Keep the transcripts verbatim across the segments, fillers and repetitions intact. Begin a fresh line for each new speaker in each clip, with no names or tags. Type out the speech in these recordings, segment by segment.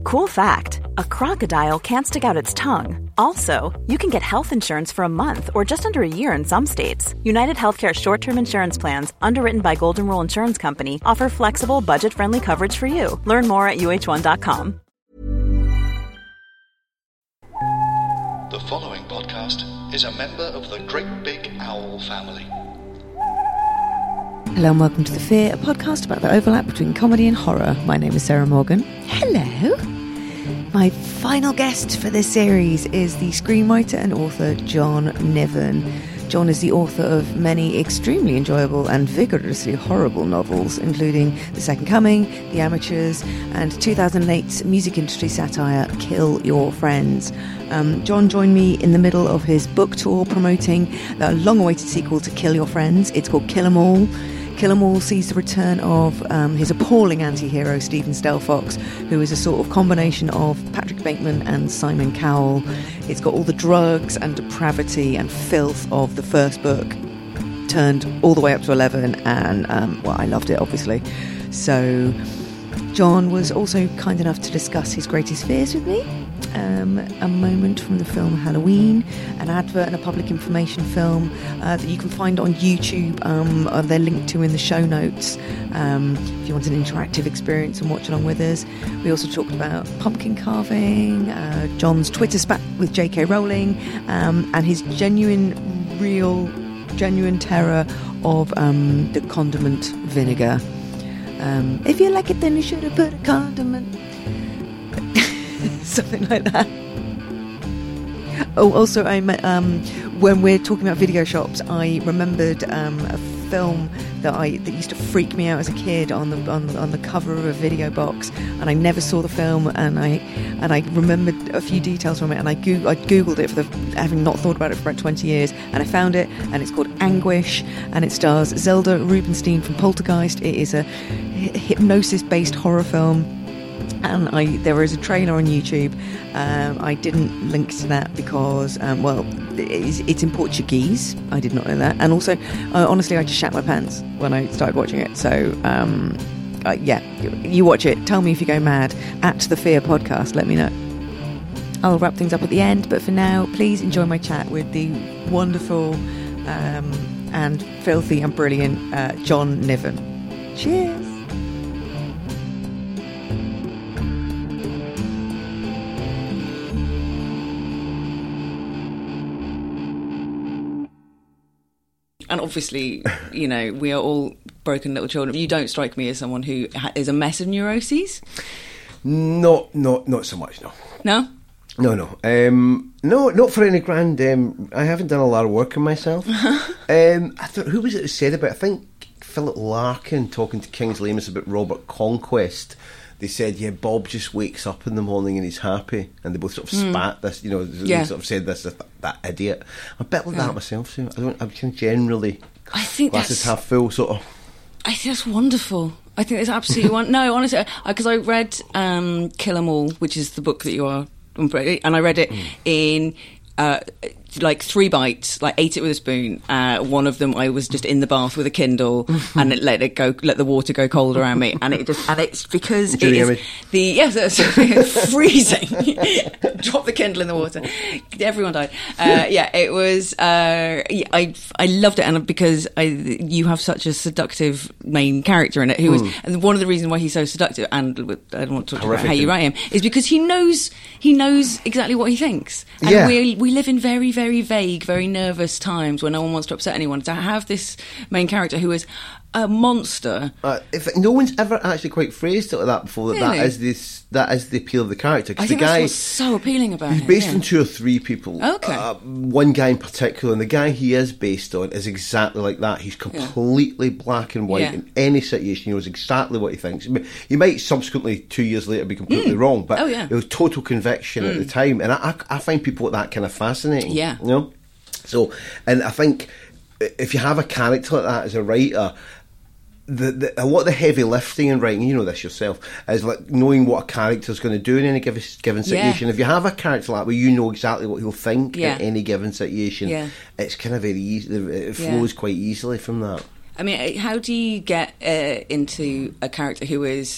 Cool fact, a crocodile can't stick out its tongue. Also, you can get health insurance for a month or just under a year in some states. United Healthcare short-term insurance plans, underwritten by Golden Rule Insurance Company, offer flexible, budget-friendly coverage for you. Learn more at U H one dot com.
The following podcast is a member of the Great Big Owl family.
Hello and welcome to The Fear, a podcast about the overlap between comedy and horror. My name is Sarah Morgan. Hello. My final guest for this series is the screenwriter and author John Niven. John is the author of many extremely enjoyable and vigorously horrible novels, including The Second Coming, The Amateurs, and two thousand eight's music industry satire, Kill Your Friends. Um, John joined me in the middle of his book tour promoting the long-awaited sequel to Kill Your Friends. It's called Kill 'Em All. Kill 'Em All sees the return of um, his appalling anti-hero Stephen Stelfox, who is a sort of combination of Patrick Bateman and Simon Cowell. It's got all the drugs and depravity and filth of the first book turned all the way up to eleven, and um, well, I loved it, obviously. So John was also kind enough to discuss his greatest fears with me. Um, a moment from the film Halloween, an advert and a public information film uh, that you can find on YouTube. Um, uh, they're linked to in the show notes um, if you want an interactive experience and watch along with us. We also talked about pumpkin carving, uh, John's Twitter spat with J K Rowling, um, and his genuine, real, genuine terror of um, the condiment vinegar. Um, if you like it, then you should have put a condiment. Something like that. Oh, also, I met, um, when we're talking about video shops, I remembered um, a film that I that used to freak me out as a kid on the on, on the cover of a video box, and I never saw the film, and I and I remembered a few details from it, and I go- I googled it for the having not thought about it for about twenty years, and I found it, and it's called Anguish, and it stars Zelda Rubinstein from Poltergeist. It is a h- hypnosis-based horror film. And I, there is a trailer on YouTube. Um, I didn't link to that because, um, well, it's, it's in Portuguese. I did not know that. And also, uh, honestly, I just shat my pants when I started watching it. So, um, uh, yeah, you, you watch it. Tell me if you go mad. At The Fear Podcast, let me know. I'll wrap things up at the end. But for now, please enjoy my chat with the wonderful um, and filthy and brilliant uh, John Niven. Cheers. And obviously, you know, we are all broken little children. You don't strike me as someone who ha- is a mess of neuroses.
No, no, not so much, no.
No?
No, no. Um, no, not for any grand... Um, I haven't done a lot of work on myself. um, I thought, who was it who said about... I think Philip Larkin talking to Kingsley Amis about Robert Conquest. They said, yeah, Bob just wakes up in the morning and he's happy. And they both sort of mm. spat this, you know,
yeah.
they sort of said this, that, that idiot. I'm a bit like yeah. that myself, too. I don't, I'm kind of generally
I think
glasses
that's,
half full, sort of.
I think that's wonderful. I think it's absolutely wonderful. No, honestly, because I, I read um, Kill 'Em All, which is the book that you are, and I read it mm. in... Uh, like three bites, like ate it with a spoon. Uh, one of them, I was just in the bath with a Kindle and it let it go, let the water go cold around me, and it just, and it's because it is image? the yes, it's freezing. Drop the Kindle in the water. Everyone died. Uh, yeah, it was. Uh, yeah, I I loved it, and because I, you have such a seductive main character in it, who mm. is, and one of the reasons why he's so seductive, and I don't want to talk Horrific. about how you write him, is because he knows he knows exactly what he thinks, and
yeah.
we we live in very very very vague, very nervous times where no one wants to upset anyone. To have this main character who is a monster.
Uh, if no one's ever actually quite phrased it like that before, that
really?
that is this that is the appeal of the character.
I think
the guy,
that's what's so appealing about
he's
him.
based
yeah.
on two or three people.
Okay.
Uh, one guy in particular, and the guy he is based on is exactly like that. He's completely yeah. black and white
yeah.
in any situation. He knows exactly what he thinks. He might subsequently, two years later, be completely
mm.
wrong, but
oh, yeah.
it was total conviction mm. at the time. And I, I, I find people like that kind of fascinating.
Yeah.
You know? So, and I think if you have a character like that as a writer, the, the, a lot of the heavy lifting in writing, you know this yourself, is like knowing what a character's going to do in any given, given situation.
Yeah.
If you have a character like that where you know exactly what he'll think
yeah.
in any given situation, yeah. it's kind of very easy. It flows yeah. quite easily from that.
I mean, how do you get uh, into a character who is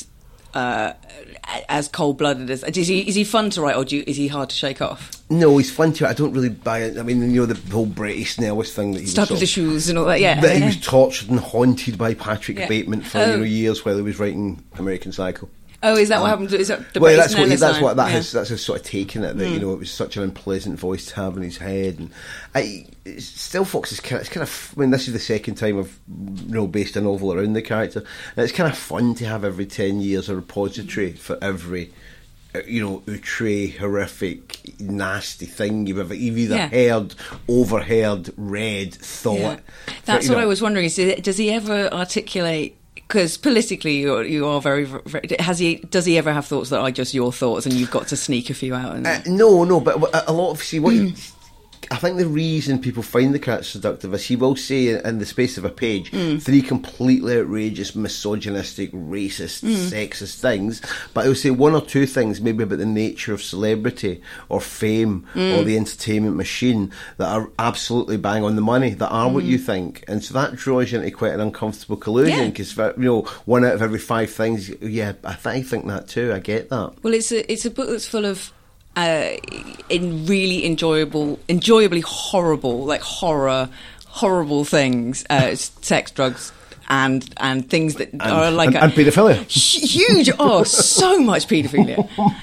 uh, as cold-blooded as... Is he, is he fun to write, or do you, is he hard to shake off?
No, he's fun to. I don't really buy it. I mean, you know, the whole British Snellis thing that he
Stuck
was
with the shoes and all that, yeah.
That he
yeah.
was tortured and haunted by Patrick
Yeah.
Bateman for
Oh.
you know years while he was writing American Psycho.
Oh, is that what happened? Is that the
Well,
British
that's what he,
Snellis
that's
line?
what that
Yeah.
has that's his sort of taken it that
Mm.
you know it was such an unpleasant voice to have in his head, and I it's, Still Fox is kind of, it's kind of I mean this is the second time I've you know based a novel around the character, and it's kind of fun to have every ten years a repository for every uh, you know outre, horrific, nasty thing you've ever you've either
Yeah.
heard, overheard, read, thought.
Yeah.
But,
That's
you
what
know,
I was wondering. Is it, does he ever articulate? Because politically, you are, you are very, very. Has he? Does he ever have thoughts that are just your thoughts, and you've got to sneak a few out? And...
Uh, no, no, but a, a lot of see what he, I think the reason people find the character seductive is he will say in the space of a page
Mm.
three completely outrageous, misogynistic, racist,
Mm.
sexist things, but he'll say one or two things maybe about the nature of celebrity or fame
Mm.
or the entertainment machine that are absolutely bang on the money, that are what
Mm.
you think, and so that draws you into quite an uncomfortable collusion
Yeah.
because you know one out of every five things, yeah, I, th- I think that too. I get that.
Well, it's a it's a book that's full of uh, in really enjoyable, enjoyably horrible, like horror, horrible things, uh, sex, drugs, and and things that
And,
are like
and,
a,
and paedophilia.
huge. Oh, so much paedophilia.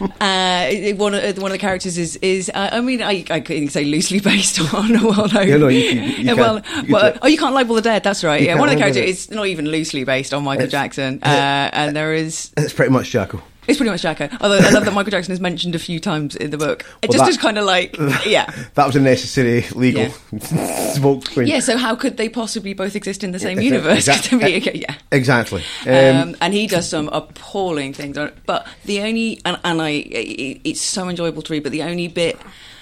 Uh, one of one of the characters is is uh, I mean I I could say loosely based on a well-known.
You know, you can- you
Yeah,
can-
well,
you can
well
say-
oh, you can't libel the dead. That's right.
You
Yeah,
can't
one of the
libel
characters
it.
is not even loosely based on Michael
It's-
Jackson, uh, and there is.
It's pretty much Jacko.
It's pretty much Jacko. Although I love that Michael Jackson is mentioned a few times in the book. It
Well,
just
that-
is kind of like, yeah.
That was a necessary legal smoke screen.
Yeah, so how could they possibly both exist in the same
Exa-
universe?
exa-
To me, yeah.
Exactly. Um,
Um, and he does some appalling things. But the only, and, and I, it, it's so enjoyable to read, but the only bit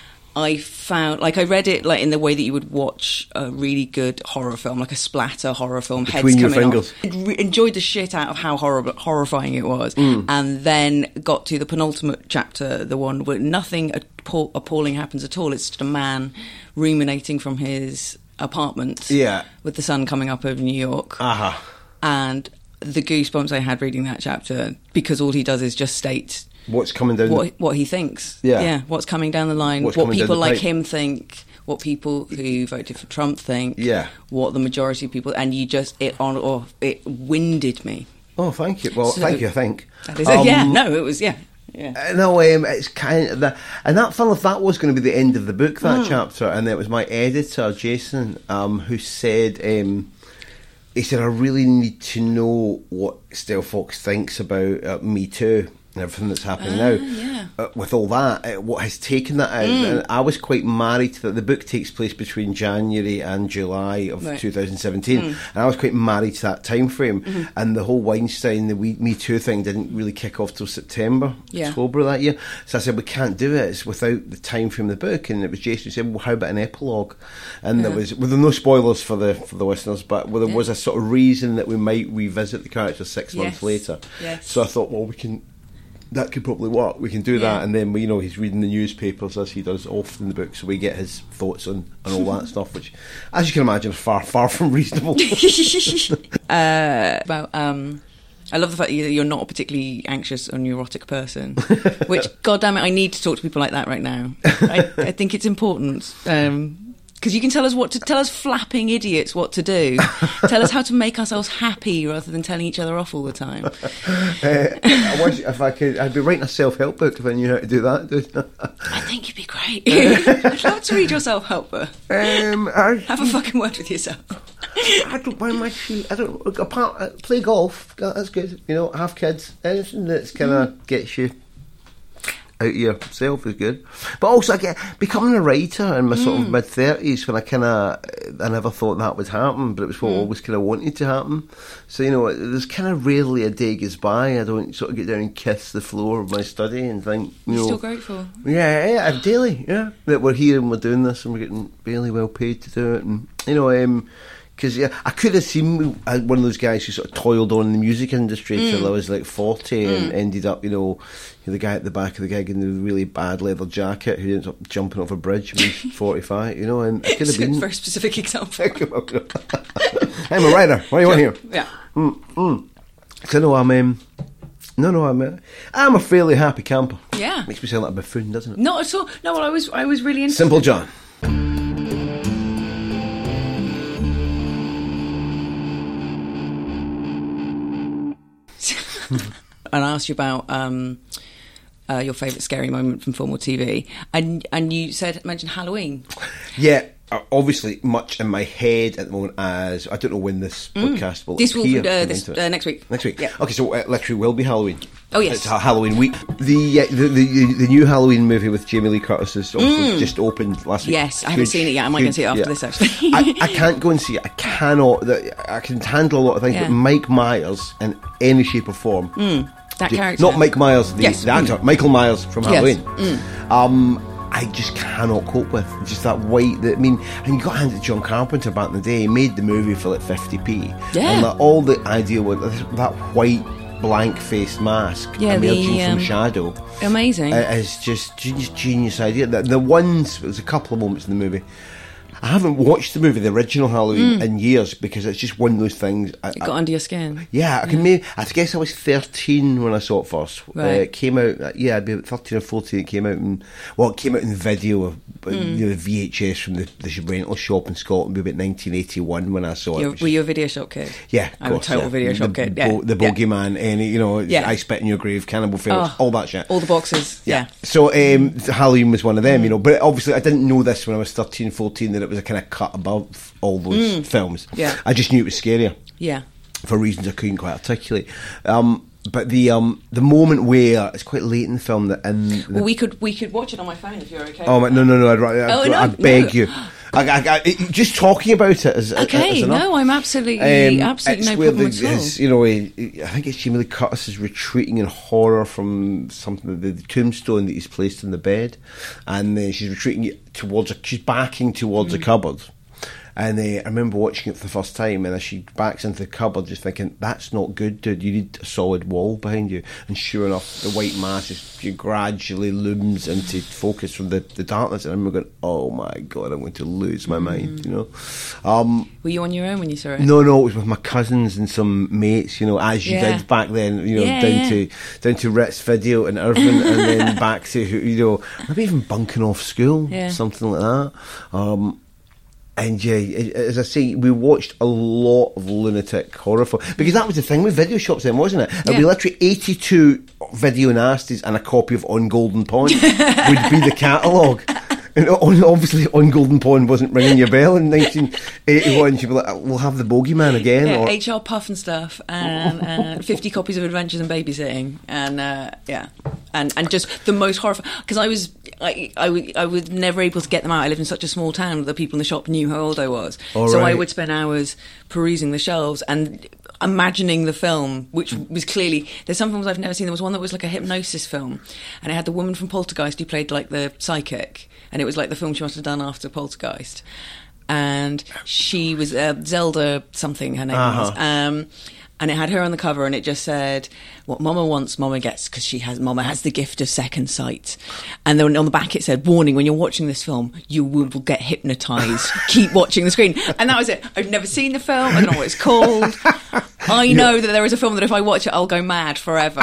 I found, like I read it like in the way that you would watch a really good horror film, like a splatter horror film,
Between
heads
your
coming
fingers.
off. Re- enjoyed the shit out of how horrible, horrifying it was.
Mm.
And then got to the penultimate chapter, the one where nothing appall- appalling happens at all. It's just a man ruminating from his apartment
Yeah.
with the sun coming up over New York.
Aha.
And the goosebumps I had reading that chapter, because all he does is just state
What's coming down?
what what he thinks.
Yeah.
yeah, what's coming down the line,
What's
what
coming down
people
the
like
pipe.
him think, what people who voted for Trump think.
Yeah.
what the majority of people, and you just it on or it winded me.
Oh, thank you. Well,
So-
thank you. I think.
That is
Um,
yeah, no, it was yeah, yeah.
Uh, No, um, it's kind of the, and that felt if that was going to be the end of the book, that
Mm.
chapter, and it was my editor Jason um, who said, um, he said, I really need to know what Stell Fox thinks about uh, Me Too and everything that's happening
Ah,
now.
yeah.
Uh, with all that, uh, what has taken that out?
Mm.
And I was quite married to that. The book takes place between January and July of
Right.
two thousand seventeen,
Mm.
and I was quite married to that time frame.
Mhm.
And the whole Weinstein, the We, Me Too thing didn't really kick off till September,
Yeah.
October of that year. So I said, we can't do it. It's without the time frame of the book. And it was Jason who said, well, how about an epilogue? And there
Yeah.
was, well, there were no spoilers for the for the listeners, but well, there
Yeah.
was a sort of reason that we might revisit the character six months
Yes.
later.
Yes.
So I thought, well, we can. That could probably work. We can do
Yeah.
that, and then we, you know, he's reading the newspapers as he does often in the book, so we get his thoughts on, on all that stuff, which, as you can imagine, is far far from reasonable.
uh, about um, I love the fact that you- you're not a particularly anxious or neurotic person. Which, God damn it, I need to talk to people like that right now. I, I think it's important. Um, because you can tell us what to tell us flapping idiots what to do. Tell us how to make ourselves happy rather than telling each other off all the time.
uh, I wish if I could, I'd be writing a self-help book if I knew how to do that.
I think you'd be great. I'd love to read your self-help book.
um, I,
Have a fucking word with yourself.
I don't mind my shoe. I don't apart uh, play golf. That's good. You know, have kids. Anything that's kind of
Mm.
gets you out of yourself is good. But also, I get becoming a writer in my sort of
Mm.
mid thirties when I kind of I never thought that would happen, but it was what I
Mm.
always kind of wanted to happen. So you know, there's kind of rarely a day goes by I don't sort of get down and kiss the floor of my study and think, you
You're
know,
still grateful.
yeah, yeah, I'm daily, yeah, that we're here and we're doing this and we're getting barely well paid to do it, and you know, um, because yeah, I could have seen me as one of those guys who sort of toiled on in the music industry
Mm.
till I was like forty and
Mm.
ended up, you know, the guy at the back of the gig in the really bad leather jacket who ends up jumping off a bridge when he's forty-five, you know, and I could have
It's a
been.
very specific example.
I'm a writer. What do you want here?
Yeah.
Mm, mm. So no, I'm. Um, No, no, I'm a, I'm a fairly happy camper.
Yeah.
Makes me sound like a buffoon, doesn't it?
Not at all. No, well, I was I was really interested.
Simple John.
And I asked you about um, uh, your favourite scary moment from film or T V, and and you said mentioned Halloween.
Yeah, uh, obviously much in my head at the moment as I don't know when this podcast will
This will
appear.
uh,
come
this
into it.
uh, next week.
Next week.
Yeah.
Okay, so uh, literally will be Halloween.
Oh, yes.
It's a Halloween week. The, uh, the, the the new Halloween movie with Jamie Lee Curtis is obviously just opened last week.
Yes, I haven't seen it yet. I might go and see it after
yeah.
this, actually.
I, I can't go and see it. I cannot. the- I can handle a lot of things,
Yeah.
but Mike Myers in any shape or form.
That
J-
character.
Not Mike Myers, the,
Yes.
the actor. Michael Myers from
Yes.
Halloween. Um, I just cannot cope with just that white. That, I mean, and you got to hand it to John Carpenter back in the day. He made the movie for like fifty p.
Yeah.
And like, all the idea with that white blank faced mask
Yeah,
emerging
the, um,
from shadow.
Amazing.
It is just genius, genius idea. The, the ones, there's a couple of moments in the movie. I haven't watched the movie, the original Halloween, in years because it's just one of those things. I,
it got under your skin.
yeah, I can maybe. I guess I was thirteen when I saw it first. Uh,
Right.
it came out. Uh, yeah, I'd be about thirteen or fourteen. It came out in well, it came out in video, of, uh, you know, the V H S from the, the rental shop in Scotland. Maybe about nineteen eighty-one when I saw
You're,
it. which
were
is-
you a video shop kid?
yeah, of
I'm a
course,
total
yeah.
video shop
the,
kid.
Bo-
Yeah.
the
Yeah.
Bogeyman, any you know,
Yeah.
I Spit in Your Grave, Cannibal Ferox,
Oh,
all that shit.
All the boxes. Yeah.
So um, Halloween was one of them, you know. But obviously, I didn't know this when I was thirteen, fourteen that it was a kind of cut above all those films.
Yeah.
I just knew it was scarier
Yeah.
for reasons I couldn't quite articulate. Um, but the um, the moment where it's quite late in the film that in the,
Well, we could we could watch it on my phone if you're okay.
oh my, no no no I'd, rather-
Oh,
I,
no,
I beg
no.
you. I, I, I, it- just talking about it is
Okay,
is enough.
no, I'm absolutely,
Um,
absolutely
it's
no
where
problem
the,
at all.
his, you know, he, he- I think it's Jamie Lee Curtis is retreating in horror from something, the, the tombstone that he's placed in the bed, and uh, she's retreating towards, a, she's backing towards
Mm.
a cupboard. And uh, I remember watching it for the first time, and as she backs into the cupboard, just thinking, that's not good, dude. You need a solid wall behind you. And sure enough, the white mass just gradually looms into focus from the, the darkness. And I remember going, oh my God, I'm going to lose my mind, you know. Um,
Were you on your own when you saw it?
no, no, it was with my cousins and some mates, you know, as you
Yeah.
did back then, you know,
Yeah,
down
yeah.
to down to Ritz Video in Irvine, and then back to, you know, maybe even bunking off school,
Yeah.
something like that. Um, and yeah, a- as I say, we watched a lot of lunatic horror film because that was the thing with video shops then, wasn't it? It'd be
Yeah.
literally eighty-two video nasties and a copy of On Golden Pond would be the catalogue. And on- obviously, On Golden Pond wasn't ringing your bell in nineteen eighty-one. She'd be like, "We'll have the Bogeyman again."
Yeah,
or,
H R Puff and stuff, and uh, fifty copies of Adventures in Babysitting, and uh, yeah, and and just the most horrifying. Because I was, I, I, w- I was never able to get them out. I lived in such a small town that the people in the shop knew how old I was,
All
so I
right.
would spend hours perusing the shelves and imagining the film, which was clearly, there's some films I've never seen. There was one that was like a hypnosis film, and it had the woman from Poltergeist who played like the psychic, and it was like the film she must have done after Poltergeist. And she was uh, Zelda something, her name
Uh-huh.
was. Um, and it had her on the cover, and it just said, "What Mama wants, Mama gets," because she has Mama has the gift of second sight. And then on the back it said, "Warning: when you're watching this film, you will, will get hypnotised. Keep watching the screen." And that was it. I've never seen the film. I don't know what it's called. I know that there is a film that if I watch it, I'll go mad forever.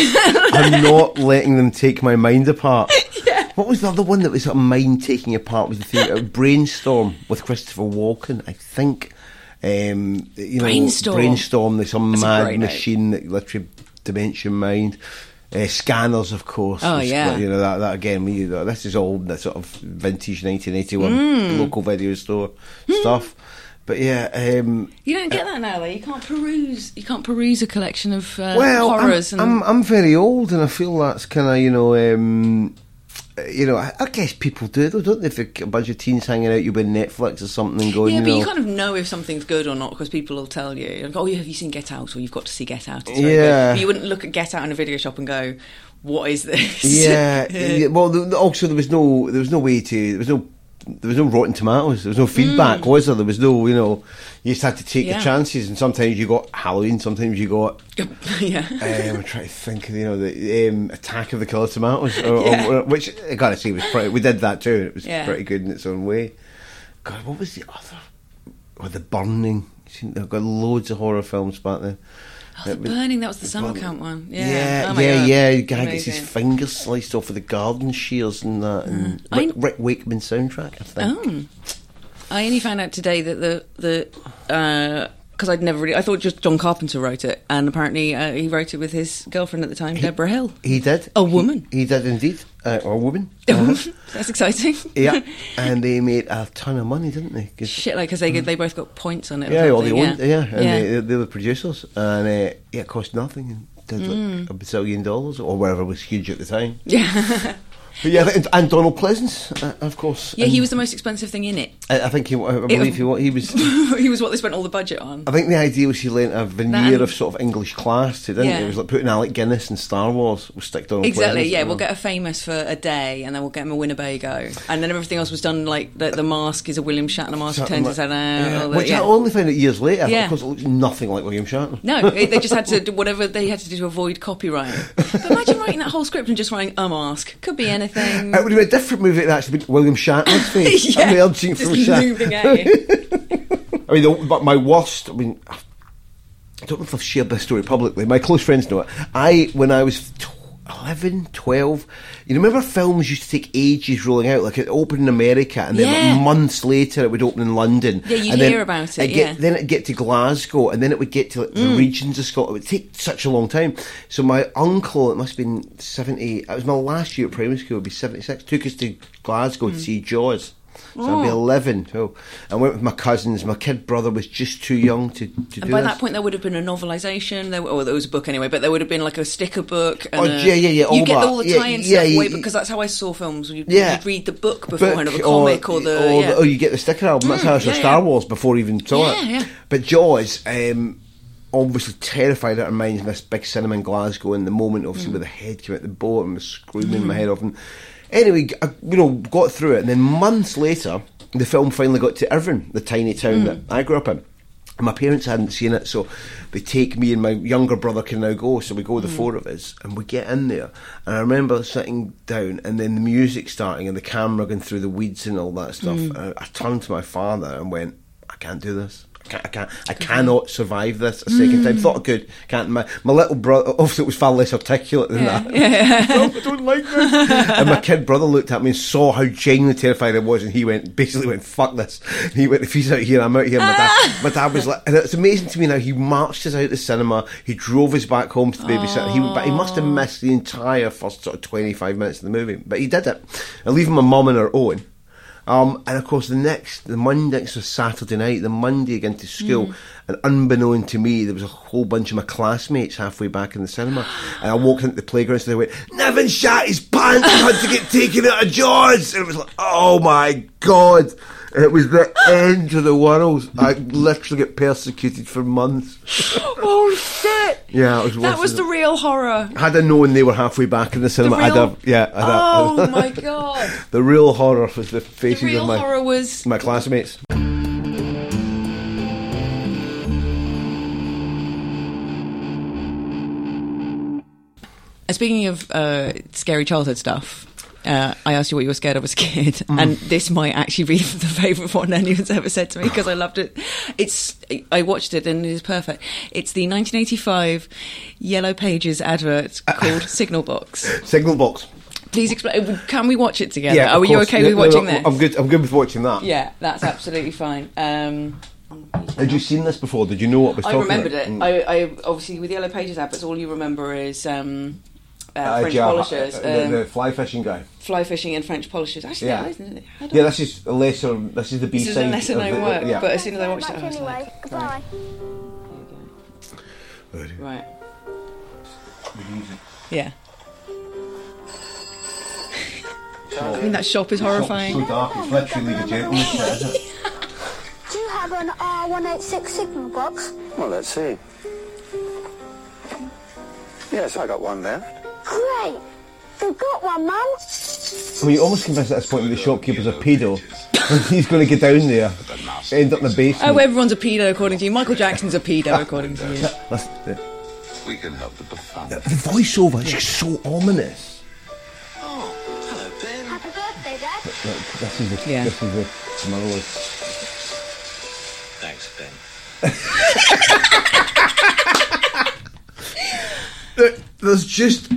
I'm not letting them take my mind apart. Yeah. What was the other one that was sort of mind taking apart? Was the thing, uh, Brainstorm with Christopher Walken, I think. Um, you know,
Brainstorm.
Brainstorm, there's some
That's a
mad
great name.
machine that literally dimension mind. Uh, Scanners, of course.
Oh,
was,
yeah.
You know that, that again. We, uh, this is all that sort of vintage nineteen eighty-one
Mm.
local video store stuff. But yeah, um,
You don't get that now, though. You can't peruse. You can't peruse a collection of uh,
well, I'm,
horrors. and
I'm I'm very old, and I feel that's kind of you know, um, you know, I, I guess people do though, don't they? If a bunch of teens hanging out, you with Netflix or something, and going,
yeah,
you
but
know,
you kind of know if something's good or not because people will tell you. Like, oh, yeah, have you seen Get Out? Or you've got to see Get Out. It's very
Yeah.
good. But you wouldn't look at Get Out in a video shop and go, "What is this?"
yeah, yeah. Well, the, the- also there was no there was no way to there was no. There was no Rotten Tomatoes. There was no feedback, was there? There was no, you know, you just had to take
Mm. Yeah.
your chances. And sometimes you got Halloween, sometimes you got
yeah.
Um, I'm trying to think of, you know, the um, Attack of the Killer Tomatoes, or,
Yeah.
or, which I gotta say was pretty. We did that too. And it was
Yeah.
pretty good in its own way. God, what was the other? Or The Burning. I've got loads of horror films back then.
Oh, the burning, that was the summer camp one. Yeah,
yeah,
oh my
yeah,
God.
yeah. The guy gets his
Amazing.
fingers sliced off with the garden shears and that. And
I-
Rick, Rick Wakeman soundtrack, I think.
Oh. I only found out today that the the because I'd never really I thought just John Carpenter wrote it, and apparently uh, he wrote it with his girlfriend at the time, Deborah Hill.
He did.
A woman.
He, he did indeed. Uh, or a woman. Uh-huh.
That's exciting.
Yeah, and they made a ton of money, didn't they? 'Cause-
Shit, like because they they both got points on it. or
yeah, well, they
something,
owned, yeah, and
yeah.
They, they were producers, and uh, yeah, it cost nothing, and did like
Mm.
a bazillion dollars or whatever was huge at the time.
yeah.
But yeah, and, and Donald Pleasance, uh, of course.
Yeah,
and
he was the most expensive thing in it.
I, I think he. I believe he. wa- He was.
He was what they spent all the budget on.
I think the idea was he lent a veneer
That-
of sort of English class to, didn't
Yeah.
it? It was like putting Alec Guinness in Star Wars. We'll stick Donald
Exactly,
Pleasance,
yeah.
you know.
We'll get a famous for a day, and then we'll get him a Winnebago, and then everything else was done like the, the mask is a William Shatner mask,
Something
turns his
like-
head out.
yeah,
all the-
which
yeah.
I only found out years later.
Yeah.
Of course, it looks nothing like William Shatner.
No, it, they just had to do whatever they had to do to avoid copyright. But imagine writing that whole script and just writing a mask. Could be anything.
It would have been a different movie if it actually been William Shatner's face.
Yeah,
I'm urging
just
from Shatner.
moving at you.
I mean, the, but my worst. I mean, I don't know if I've shared this story publicly. My close friends know it. I, when I was tw- eleven, twelve, you remember films used to take ages rolling out, like it opened in America, and then
Yeah.
like months later it would open in London.
Yeah, you'd
and then
hear about it,
it'd
yeah.
Get, then it'd get to Glasgow, and then it would get to like, the regions of Scotland. It would take such a long time. So my uncle, it must have been seventy. It was my last year at primary school. It'd be seventy-six. Took us to Glasgow to see Jaws. So I'd be
Oh.
eleven. So I went with my cousins. My kid brother was just too young to, to do
And by
this.
that point, there would have been a novelisation. There, or there was a book anyway, but there would have been like a sticker book. And
Oh,
a-
yeah, yeah, yeah, all
You get
that.
all the
Yeah,
tie-in
yeah,
stuff
yeah,
way
yeah.
because that's how I saw films. You'd,
Yeah.
you'd read the book beforehand of a
Book
comic or, the.
or,
yeah.
or you get the sticker album. That's
Mm,
how I saw
yeah,
Star
yeah.
Wars before I even saw
Yeah,
it.
yeah.
But Jaws, um, obviously terrified out of minds in this big cinema in Glasgow. And the moment, obviously,
Mm.
where the head came out the boat and was screaming my head off. And anyway, I, you know, got through it. And then months later, the film finally got to Irvine, the tiny town that I grew up in. And my parents hadn't seen it, so they take me and my younger brother can now go. So we go, the four of us, and we get in there. And I remember sitting down, and then the music starting, and the camera going through the weeds and all that stuff. And I, I turned to my father and went, "I can't do this. I can't. I, can't, I cannot survive this a second time." Thought I could. Can't. My, my little brother, obviously, it was far less articulate than
Yeah,
that.
yeah.
"No, I don't like this." And my kid brother looked at me and saw how genuinely terrified I was, and he went, basically went, "Fuck this." And he went, "If he's out here, I'm out here." And my dad, my dad was like, and it's amazing to me now. He marched us out the cinema. He drove us back home to the babysitter. He, but he must have missed the entire first sort of twenty-five minutes of the movie, but he did it. And leaving my mum on her own. Um, and of course, the next, the Monday, it was Saturday night, the Monday again to school,
Mm.
and unbeknown to me, there was a whole bunch of my classmates halfway back in the cinema. And I walked into the playground and they went, "Niven shat his pants, had to get taken out of Jaws." And it was like, oh my God. It was the end of the world. I literally got persecuted for months.
Oh shit!
Yeah, it was
That
worse
was
than
the real horror.
Had I known they were halfway back in the cinema, I'd
real-
have, yeah. I'd have,
Oh my god!
the real horror was the
The
faces
real
of my,
horror was
my classmates.
And speaking of uh, scary childhood stuff, uh, I asked you what you were scared of as a kid,
Mm.
and this might actually be the favourite one anyone's ever said to me because I loved it. It's I watched it and it is perfect. It's the nineteen eighty-five Yellow Pages advert called Signal Box.
Signal Box.
Please explain. Can we watch it together?
Yeah,
Are
of
you
course.
okay
No,
with
no,
watching
no,
this?
I'm good. I'm good with watching that.
Yeah, that's absolutely fine. Um,
Had you seen this before? Did you know what was
I
talking
remembered
about?
it.
Mm.
I, I obviously with Yellow Pages adverts, all you remember is um, uh,
Uh,
French
yeah,
polishers,
uh, the,
um,
the fly fishing guy.
fly fishing, and French polishers. Actually,
Yeah.
that isn't it? How do
Yeah,
I-
this is a lesser. This is the B
This is
side.
a lesser
of
known
the-
work,
yeah.
but as soon as I watched it, I was
anyway.
like,
Goodbye.
right. Yeah. I mean, that shop is horrifying.
So dark. It's literally League of Gentlemen shit, isn't it?
Do you have an R one eighty-six signal box?
Well, let's see. Yes, I got one there.
Great! You've got one, Mum.
I mean, you're almost convinced at this point that the shopkeeper's a pedo. He's going to get down there, end up in the basement.
Oh, everyone's a pedo according to you. Michael Jackson's a pedo according to you.
That's the,
We can help with the fun.
the voiceover is just so ominous.
Oh, hello, Ben.
Happy birthday, Dad.
Look, this is the,
Yeah.
this is the smell.
Thanks, Ben.
there's just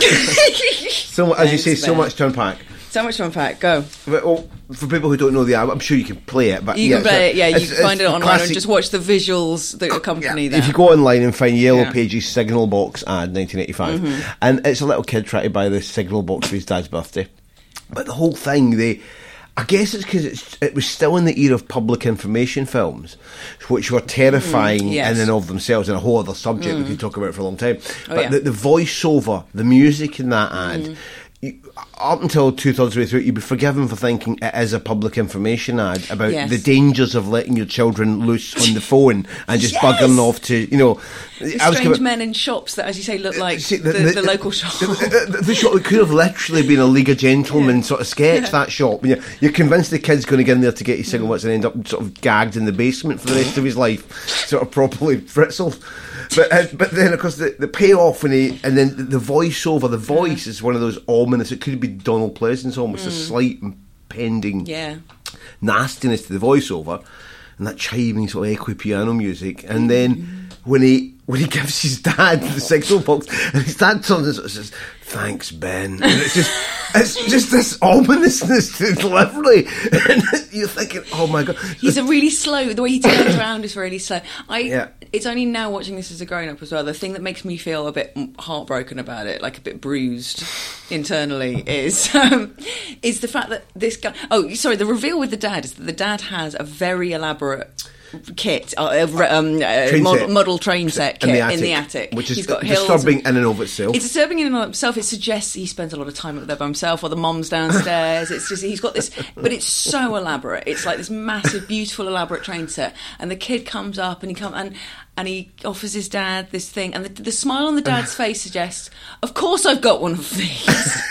so as you say,
Thanks,
so
Ben.
much to unpack.
So much to unpack. Go.
But, well, for people who don't know the album, I'm sure you can play it. But
You
yeah,
can play it.
it's a-
Yeah, you
it's-
can find
it's
it online
classic-
and just watch the visuals that accompany
Yeah,
that.
if you go online and find Yellow
Yeah.
Pages Signal Box ad nineteen eighty-five, and it's a little kid trying to buy this signal box for his dad's birthday. But the whole thing, they, I guess it's because it's, it was still in the era of public information films, which were terrifying
Mm, yes.
in and of themselves, and a whole other subject we could talk about for a long time.
Oh,
but
yeah.
the, the voiceover, the music in that ad. You, up until two thirds of the way through, you'd be forgiven for thinking it is a public information ad about
Yes.
the dangers of letting your children loose on the phone and just
Yes!
buggering off to, you know.
The
I was
strange
gonna-
men in shops that, as you say, look like
See,
the, the, local shop.
The, the, the shop it could have literally been a League of Gentlemen sort of sketch,
Yeah.
that shop. You're, you're convinced the kid's going to get in there to get his cigarettes and end up sort of gagged in the basement for the rest of his life, sort of properly fritzled. But uh, but then, of course, the, the payoff and, he, and then the, the voiceover, the voice is one of those ominous, it could be Donald Pleasance, almost a slight impending
Yeah.
nastiness to the voiceover, and that chiming sort of equi piano music, and then when he when he gives his dad the signal box, and his dad turns and sort of says, "Thanks, Ben," and it's just it's just this ominousness to delivery, and you're thinking, "Oh my god."
He's a really slow. The way he turns around is really slow. I.
Yeah.
It's only now watching this as a grown-up as well. The thing that makes me feel a bit heartbroken about it, like a bit bruised internally, is um, is the fact that this guy. Oh, sorry. The reveal with the dad is that the dad has a very elaborate kit, uh, uh, um, uh,
Train
mod-
set.
model train set kit
in the
in
attic,
the attic,
which is
He's got hills
disturbing
and-
in and of itself.
It's disturbing in and of itself. It suggests he spends a lot of time up there by himself, or the mom's downstairs. It's just he's got this, but it's so elaborate. It's like this massive, beautiful, elaborate train set, and the kid comes up and he come and and he offers his dad this thing, and the, the smile on the dad's face suggests, "Of course, I've got one of these."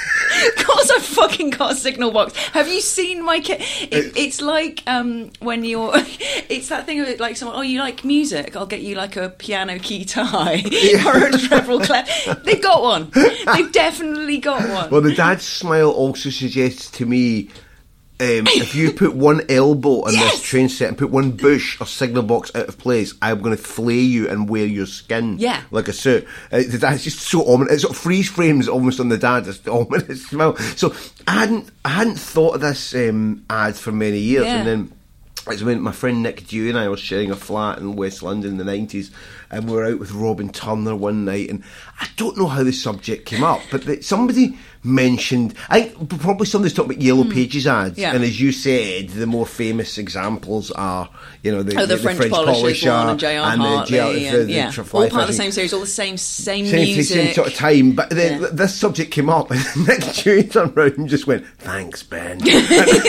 Of course I've fucking got a signal box. Have you seen my kit? It, it's like um, when you're... It's that thing of it, like someone, oh, you like music? I'll get you like a piano key tie or a treble clef. They've got one. They've definitely got one.
Well, the dad's smile also suggests to me, um, if you put one elbow on
Yes!
this train set and put one bush or signal box out of place, I'm going to flay you and wear your skin
Yeah.
like a suit. Uh, the dad's just so ominous. It sort of freeze frames almost on the dad. It's the ominous smile. So I hadn't, I hadn't thought of this um, ad for many years,
Yeah.
and then it's when my friend Nick Dew and I were sharing a flat in West London in the nineties, and we were out with Robin Turner one night, and I don't know how the subject came up, but the, somebody mentioned, I think probably somebody's talking about Yellow Pages ads,
Yeah.
and as you said, the more famous examples are, you know, the,
Oh, the, French, Polishers one and J R
and the
Hartley,
J R the-
and,
the
yeah,
Fly
all part of the
Fishing.
same series, all the same same,
Same,
music.
same sort of time, but then
Yeah.
this subject came up, and Nick Dewey turned round and just went, "Thanks, Ben." And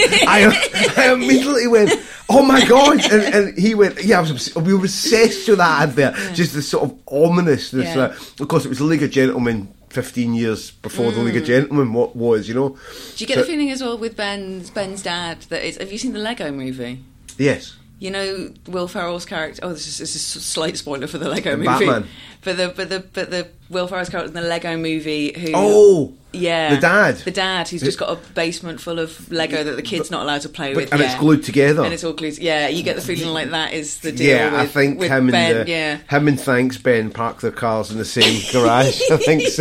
I, I immediately went, "Oh my god!" And, and he went, "Yeah, I was obs- we were obsessed with that ad there, just the sort of ominousness."
Yeah.
Uh, of course, it was the League of Gentlemen fifteen years before the League of Gentlemen what was, you know.
Do you get
So-
the feeling as well with Ben's Ben's dad that it's, have you seen the Lego movie?
Yes.
You know Will Ferrell's character. Oh, this is, this is a slight spoiler for the Lego
The
movie.
Batman.
But the but the but the Will Ferrell's character in the Lego movie who
Oh,
yeah
the dad.
the dad who's just got a basement full of Lego that the kid's not allowed to play
But-
with,
and
yeah.
it's glued together.
and it's all glued. Yeah, you get the feeling like that is the deal.
Yeah,
with,
I think
with
him
Ben,
and the,
yeah.
him and Thanks Ben park their cars in the same garage. I think so.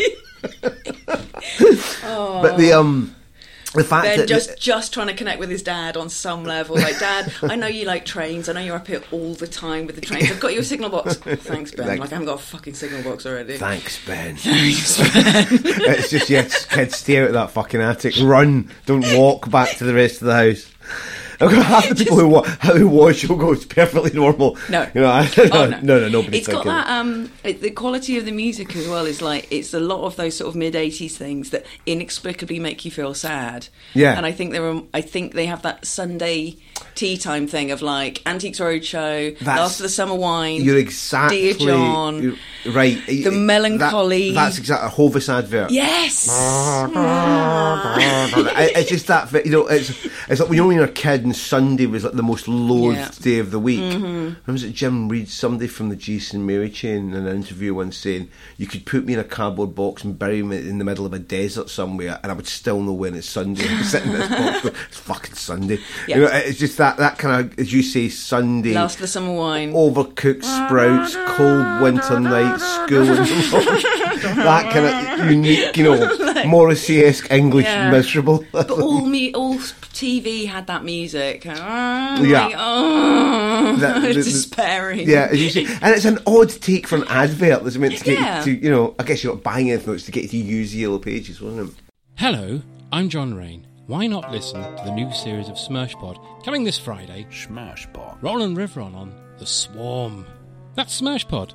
But the um, the fact
Ben
that
just just trying to connect with his dad on some level. Like, Dad, I know you like trains. I know you're up here all the time with the trains. I've got you a signal box. Thanks, Ben.
Thanks.
Like, I haven't got a fucking signal box already.
Thanks, Ben.
Thanks, Ben.
It's just, yeah, kids, stare at that fucking attic, run, don't walk back to the rest of the house. I've got half the people who, wa- who watch will go, "It's perfectly normal."
No.
You know, I,
Oh,
no, no, no, nobody's
It's got
thinking
that. Um, it, the quality of the music as well is like it's a lot of those sort of mid eighties things that inexplicably make you feel sad.
Yeah.
and I think there are. I think they have that Sunday tea time thing of like Antiques Roadshow,
That's-
Last of the Summer Wine.
You're exactly
Dear John.
you're right.
The melancholy.
That, that's exactly a Hovis advert.
Yes.
I- it's just that, you know, it's it's like when you know when you're a kid and Sunday was like the most loathed
Yeah.
day of the week. Mm-hmm. Was it Jim Reed, somebody from the Jason Mary chain, in an interview once saying, "You could put me in a cardboard box and bury me in the middle of a desert somewhere, and I would still know when it's Sunday." I'm sitting in this box, going, "It's fucking Sunday."
Yeah.
You know, it's just that that kind of, as you say, Sunday.
Last of the Summer Wine.
Overcooked sprouts, cold winter night, school in the morning. that kind of unique, you know,
Like,
Morrissey-esque English
yeah.
miserable.
But all me, all T V had that music. Oh,
Yeah.
like, oh,
That- the- the-
despairing.
Yeah, as you say, and it's an odd take for an advert that's meant to get
Yeah.
you to, you know, I guess you're not buying anything, it's to get you to use Yellow Pages, wasn't it?
Hello, I'm John Rain. Why not listen to the new series of Smirshpod coming this Friday?
Smashpot.
Roland Riveron on The Swarm. That's Smirshpod.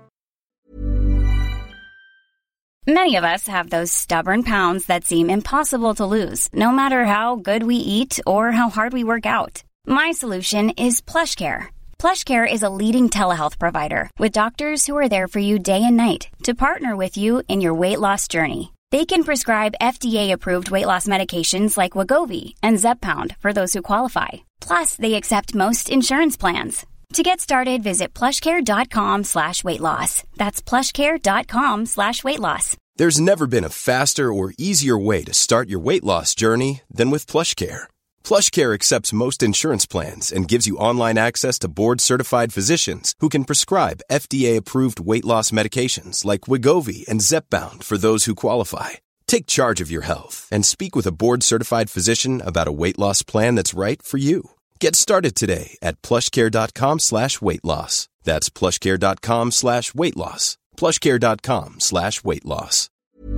Many of us have those stubborn pounds that seem impossible to lose, no matter how good we eat or how hard we work out. My solution is PlushCare. PlushCare is a leading telehealth provider with doctors who are there for you day and night to partner with you in your weight loss journey. They can prescribe F D A-approved weight loss medications like Wegovy and Zepbound for those who qualify. Plus, they accept most insurance plans. To get started, visit plushcare.com slash weight loss. That's plushcare.com slash weight loss.
There's never been a faster or easier way to start your weight loss journey than with PlushCare. PlushCare accepts most insurance plans and gives you online access to board-certified physicians who can prescribe F D A-approved weight loss medications like Wegovy and Zepbound for those who qualify. Take charge of your health and speak with a board-certified physician about a weight loss plan that's right for you. Get started today at plushcare.com slash weight loss. That's plushcare.com slash weight loss. plushcare.com slash weight loss.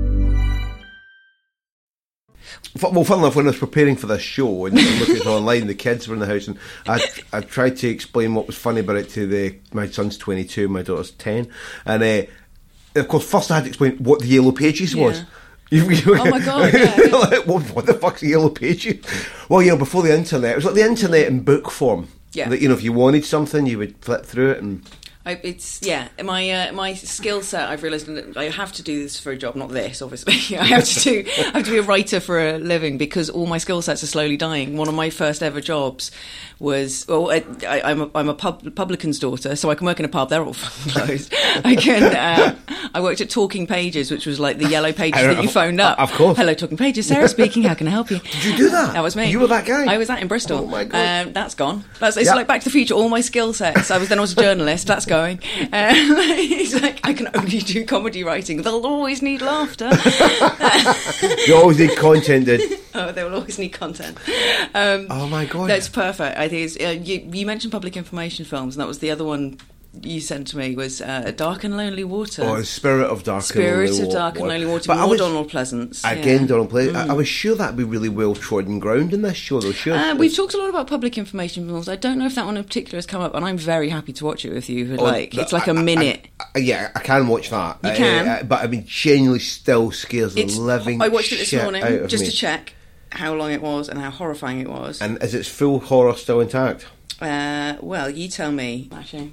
Well, funnily enough, when I was preparing for this show and looking at it online, the kids were in the house, and I I tried to explain what was funny about it to the my son's twenty-two, my daughter's ten, and uh, of course, first I had to explain what the Yellow Pages was.
Yeah.
You, you,
Oh my God, yeah.
like, what, what the fuck's a Yellow Pages? Well, you know, before the internet, it was like the internet in book form.
Yeah.
That, you know, if you wanted something, you would flip through it and...
I, it's yeah. My uh, my skill set. I've realised that I have to do this for a job, not this. Obviously, I have to do. I have to be a writer for a living because all my skill sets are slowly dying. One of my first ever jobs was well. I, I, I'm a, I'm a pub, publican's daughter, so I can work in a pub. They're all fucking closed. I can. Uh, I worked at Talking Pages, which was like the yellow pages that you phoned up.
Of course.
Hello, Talking Pages. Sarah speaking. How can I help you?
Did you do that?
That was me.
You were that guy?
I was that in Bristol.
Oh my God.
Um, that's gone. That's it's
Yeah.
like Back to the Future. All my skill sets. I was then I was a journalist. That's going. Um, it's like I can only do comedy writing. They'll always need laughter.
You always need content, dude.
Oh, they will always need content. Um,
Oh my God.
That's perfect. I think it's, uh, you, you mentioned public information films, and that was the other one you sent to me was uh, Dark and Lonely Water.
Oh, Spirit of Dark
Spirit
and Lonely
of Dark and
Water.
Lonely Water.
But I
More
was-
Donald Pleasance.
Again,
yeah.
Donald Pleasance.
Mm.
I, I was sure that'd be really well trodden ground in this show, though. Sure.
Uh, we've talked a lot about public information films. I don't know if that one in particular has come up, and I'm very happy to watch it with you.
Oh,
Like
the-
it's like a
I- I-
minute.
I- yeah, I can watch that.
You
Uh,
can.
uh, but I mean, genuinely still scares the
It's,
living
I watched it this
shit
morning
out of
just
me.
to check how long it was and how horrifying it was.
And is its full horror still intact?
Uh, well, you tell me. Actually,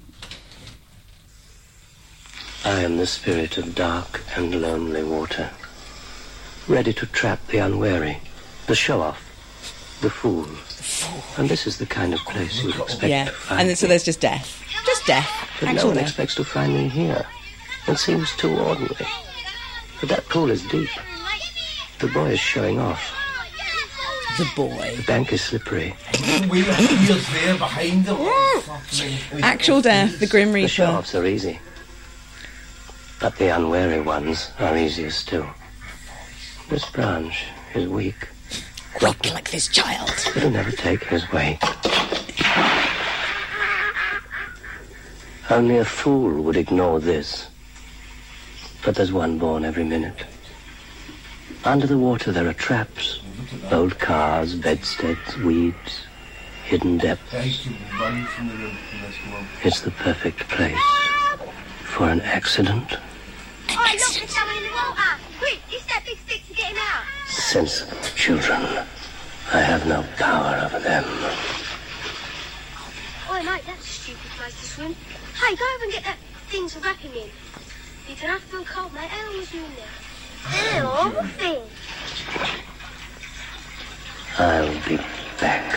I am the spirit of dark and lonely water, ready to trap the unwary, the show-off, the fool. And this is the kind of place you'd expect
yeah.
to find
And then, so
me.
there's just death, just death.
But no
Actual
one
death.
expects to find me here. It seems too ordinary. But that pool is deep. The boy is showing off.
The boy.
The bank is slippery.
Wheels there behind them.
Actual death. The Grim
The
Reaper.
show-offs are easy. But the unwary ones are easier still. This branch is weak.
Weak like this child.
It'll never take his way. Only a fool would ignore this. But there's one born every minute. Under the water there are traps. Old cars, bedsteads, weeds, hidden depths. It's the perfect place for an accident.
Oh, look, there's someone in the water. Quick, use that big stick to get him out.
Sensible children. I have no power over them.
Oh, mate, that's a stupid place to swim. Hey, go over and get that thing to wrap him in. You don't have to feel cold, mate. How long was you in there? Ew, what thing?
I'll be back.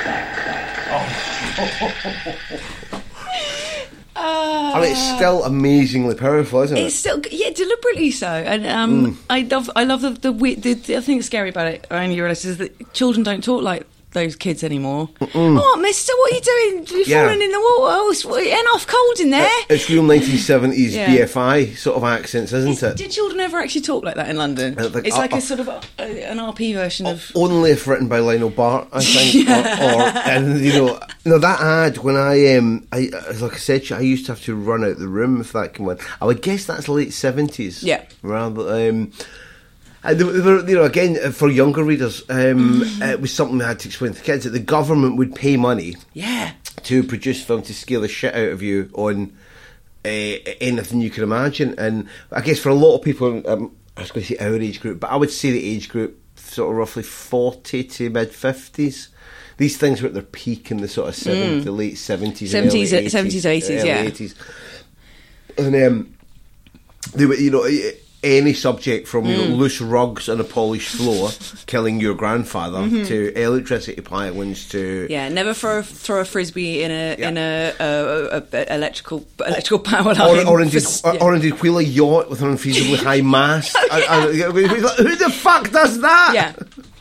Uh,
And it's still amazingly powerful, isn't it?
It's still, yeah, deliberately so. And um,
Mm.
I love, I love the the, we- the the other thing that's scary about it. I only realise is that children don't talk like those kids anymore.
Mm-mm.
Oh, mister, what are you doing? You're
Yeah.
falling in the water. Oh, it's and off cold in there.
Uh, it's real nineteen seventies
Yeah.
B F I sort of accents, isn't it?
Did children ever actually talk like that in London?
I think-
It's like
uh,
a sort of a, a, an R P version of...
Only if written by Lionel Bart, I think.
Yeah.
or, or and you know, no, that ad when I um, I like I said, I used to have to run out the room if that came on. I would guess that's late seventies.
Yeah.
Rather, um, and there were, you know, again for younger readers, um,
Mm-hmm.
it was something I had to explain to kids that the government would pay money
Yeah.
to produce film to scare the shit out of you on uh, anything you can imagine. And I guess for a lot of people, um, I was going to say our age group, but I would say the age group sort of roughly forty to mid fifties. These things were at their peak in the sort of seventies,
Mm.
the late seventies,
seventies,
early
seventies, eighties,
early
yeah.
eighties. And um, they were, you know, any subject from you know,
Mm.
loose rugs on a polished floor, killing your grandfather,
Mhm.
to electricity pylons, to
Yeah, never throw throw a frisbee in a
Yeah.
in a, a, a, a electrical electrical power
Or,
line.
or, indeed,
for-
or,
yeah.
or indeed wheel a yacht with an unfeasibly high mast. I- I- who the fuck does that?
Yeah.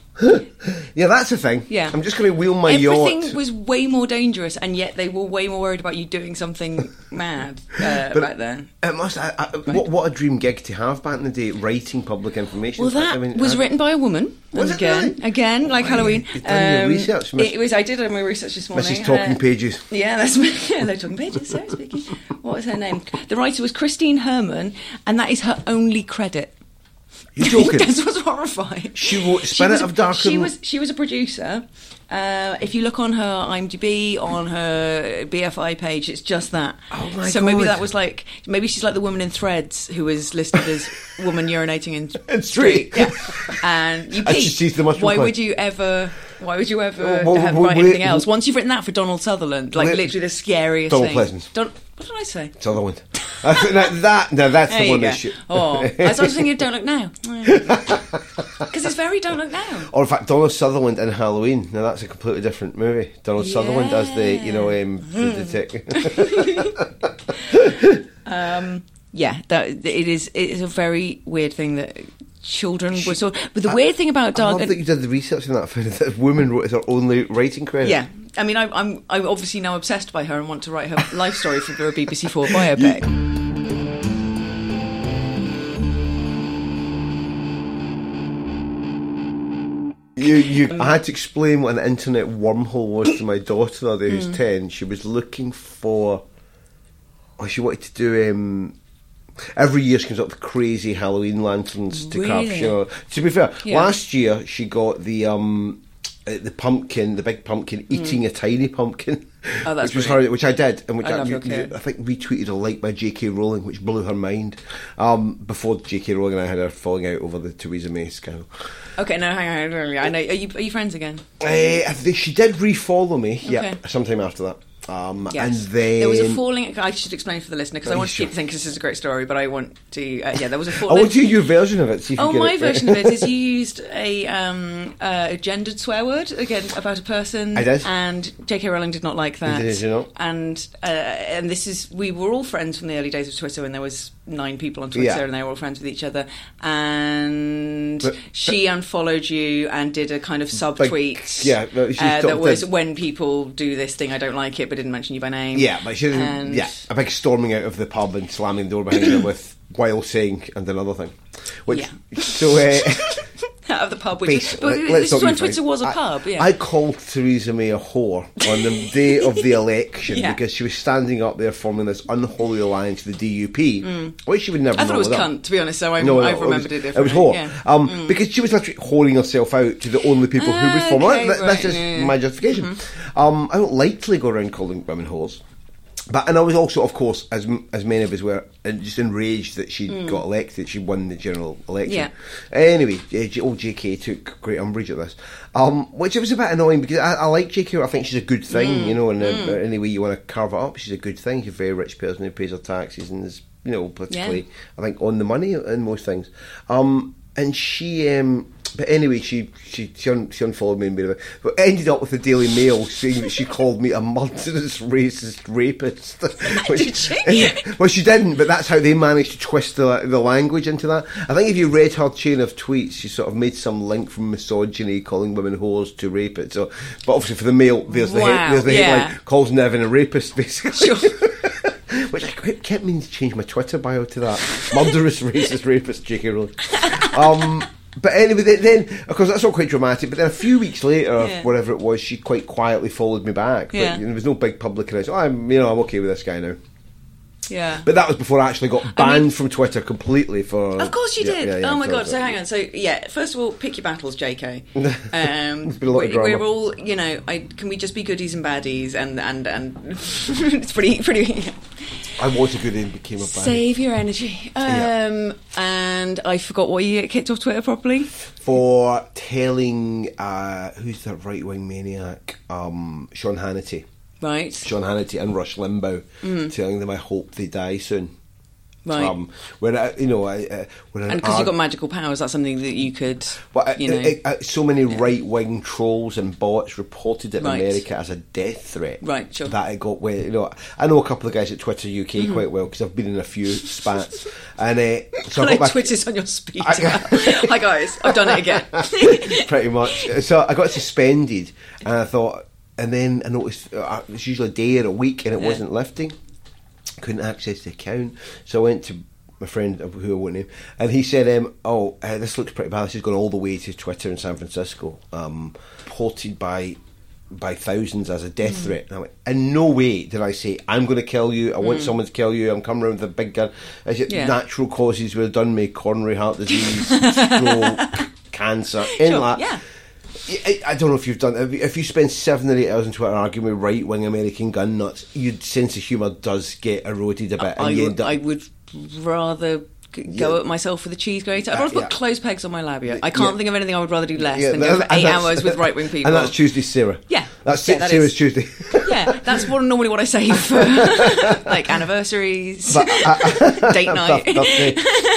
Yeah, that's the thing.
Yeah.
I'm just going to wheel my
Everything
yacht.
was way more dangerous, and yet they were way more worried about you doing something mad uh,
But
back then.
It must. I, I, what, what a dream gig to have back in the day, writing public information.
Well, that
I mean,
was
I-
written by a woman.
Was
and
it
again,
really?
again, like
Oh,
Halloween.
you've done your research, Miss-
It was. I did my research this morning.
Missus Talking
uh,
Pages.
Yeah, that's yeah, they're talking pages. So speaking. What was her name? The writer was Christine Herman, and that is her only credit.
You're joking.
That's what's horrifying.
She wrote
She
Spirit
was a-
of Dark
She
and-
was she was a producer. Uh, if you look on her IMDb, on her B F I page, it's just that.
Oh my
so maybe
God.
that was like maybe she's like the woman in Threads who was listed as woman urinating in,
In street.
Yeah, and you
And
peep.
she sees the mushroom
Why
cloud.
would you ever? Why would you ever
Well, well,
have
well,
write
wait-
anything else? Once you've written that for Donald Sutherland, like
Wait-
literally the scariest
Donald
thing.
Pleasance.
Don- what did I say?
Sutherland. I think that, that, no, that's
There
the
you
one
go.
that should.
Oh, I was thinking of Don't Look Now. Because it's very Don't Look Now.
Or in fact, Donald Sutherland in Halloween. Now that's a completely different movie. Donald Sutherland as the, you know, um, the detective.
Um, yeah, that it is. It is a very weird thing that children were so. But the weird thing about
I
Dark,
love that you did the research on that. Found that a woman wrote as her only writing credit.
yeah. I mean, I, I'm I'm obviously now obsessed by her and want to write her life story for a B B C Four biopic.
You, you, I had to explain what an internet wormhole was to my daughter the other day, who's
Mm.
ten. She was looking for. Oh, she wanted to do. Um, every year she comes up with crazy Halloween lanterns to craft.
Really?
You know. To be fair,
Yeah.
last year she got the um, uh, the pumpkin, the big pumpkin, eating a tiny pumpkin.
Oh, that's
which was
brilliant.
her, which I did, and which
I
I,
love
you-
your kid.
I think retweeted a like by J K Rowling, which blew her mind. Um, before J K Rowling and I had our falling out over the Theresa May scandal.
Okay, no, hang on. hang on, I know. Are you are you friends again?
Uh, I think she did refollow me, yeah,
Okay.
sometime after that. Um,
Yes.
And then
there was a falling. I should explain for the listener because I
Oh,
want to
sure.
keep thinking this is a great story, but I want to. Uh, yeah, there was a
I
falling.
want to hear your version of it. See if
Oh,
you get
my
it right.
version of it is you used a, um, uh, a gendered swear word again about a person.
I did.
And J K Rowling did not like that.
Did you not?
And uh, and this is we were all friends from the early days of Twitter when there was nine people on Twitter
Yeah.
and they were all friends with each other. And
But-
she unfollowed you and did a kind of sub tweet.
yeah, no, she
uh,
sort
that
of
was
did-
when people do this thing, I don't like it, but didn't mention you by name.
Yeah, but she didn't.
And-
Yeah, a big storming out of the pub and slamming the door behind her with while saying and another thing. Which
Yeah.
so. Uh,
Out of the pub, which is,
Basically,
but
let's
this
not
is when
be
Twitter
frank.
was a
I-
pub. Yeah,
I called Theresa May a whore on the day of the election
Yeah.
because she was standing up there forming this unholy alliance with the D U P, which she would never.
I thought it was
know without.
cunt, to be honest. So I,
No, no,
I've remembered
it
it,
was, it was
differently.
whore.
Yeah.
Um, Because she was literally holding herself out to the only people who would form.
Okay,
That, that's
right,
just
yeah.
my justification. Um, I don't lightly go around calling women whores. But and I was also, of course, as m- as many of us were, uh, just enraged that she got elected. She won the general election.
Yeah.
Anyway, uh, J- old J K took great umbrage at this, um, which it was a bit annoying because I, I like J K. I think she's a good thing, you know. In uh, any way you want to carve it up, she's a good thing. She's a very rich person who pays her taxes and is, you know, politically, I think, on the money in most things. Um, and she, um, But anyway, she she she, un, she unfollowed me, and but ended up with the Daily Mail saying that she called me a murderous, racist rapist. Which,
Did she?
Well, she didn't, but that's how they managed to twist the the language into that. I think if you read her chain of tweets, she sort of made some link from misogyny, calling women whores, to rape it. So, but obviously for the Mail, there's the
Wow,
head, there's the
yeah.
headline, calls Nevin a rapist, basically.
Sure.
Which I kept kept meaning to change my Twitter bio to that. Murderous, racist, rapist, J K Rowling. Um, but anyway, then, then, of course, that's all quite dramatic, but then a few weeks later,
Yeah.
whatever it was, she quite quietly followed me back. But
Yeah.
you know, there was no big public announcement. Oh, I'm, you know, I'm okay with this guy now.
Yeah.
But that was before I actually got banned
I mean-
from Twitter completely for...
Of course you
Yeah,
did.
yeah, yeah,
oh my
so-
god!
so-
So hang on. So yeah, first of all, pick your battles, J K. Um,
There's been a lot of
we're,
drama.
we're all, you know, I, can we just be goodies and baddies? And and and it's pretty pretty.
I was a good and became a bad.
Save your energy. Um,
Yeah.
And I forgot what you get kicked off Twitter properly.
For telling, uh, who's that right-wing maniac? Um, Sean Hannity.
Right.
Sean Hannity and Rush Limbaugh,
Mm.
telling them I hope they die soon.
Right.
Um, when I, you know, I, uh, when
And because you've got magical powers, that's something that you could,
But uh,
you know.
uh, uh, so many right-wing trolls and bots reported it in
Right.
America as a death threat.
Right, sure.
That it got. Well, you know, I know a couple of guys at Twitter U K
Mhm.
quite well because I've been in a few spats, and uh, so I
like
got my
Twitter's on your speed.
I-
Hi guys, I've done it again.
pretty much. So I got suspended, and I thought, and then I noticed uh, it's usually a day or a week, and it
Yeah.
wasn't lifting. Couldn't access the account, so I went to my friend who I won't name, and he said, um, "Oh, uh, this looks pretty bad. This has gone all the way to Twitter in San Francisco, um, reported by." by thousands as a death
Mm.
threat." And I went, in no way did I say, I'm going to kill you, I want
Mm.
someone to kill you, I'm coming around with a big gun. Is it
Yeah.
natural causes would have done me, coronary heart disease, stroke, cancer, anything
Sure,
like
yeah.
I, I don't know if you've done, if you, if you spend seven or eight hours on Twitter arguing with right-wing American gun nuts, your sense of humour does get eroded a bit, and
I,
you
would,
end up...
I would rather g- go
Yeah.
at myself with a cheese grater. I'd
Uh,
rather put
yeah.
close pegs on my labia. I can't
Yeah.
think of anything I would rather do less
Yeah,
than
that-
go for
and
eight
that's-
hours with right-wing people.
And that's Tuesday, Sarah.
Yeah.
That's
Yeah,
it,
that
Sarah's
is.
Tuesday.
Yeah, that's what, normally what I say for like anniversaries,
But, uh,
date night.
birthday.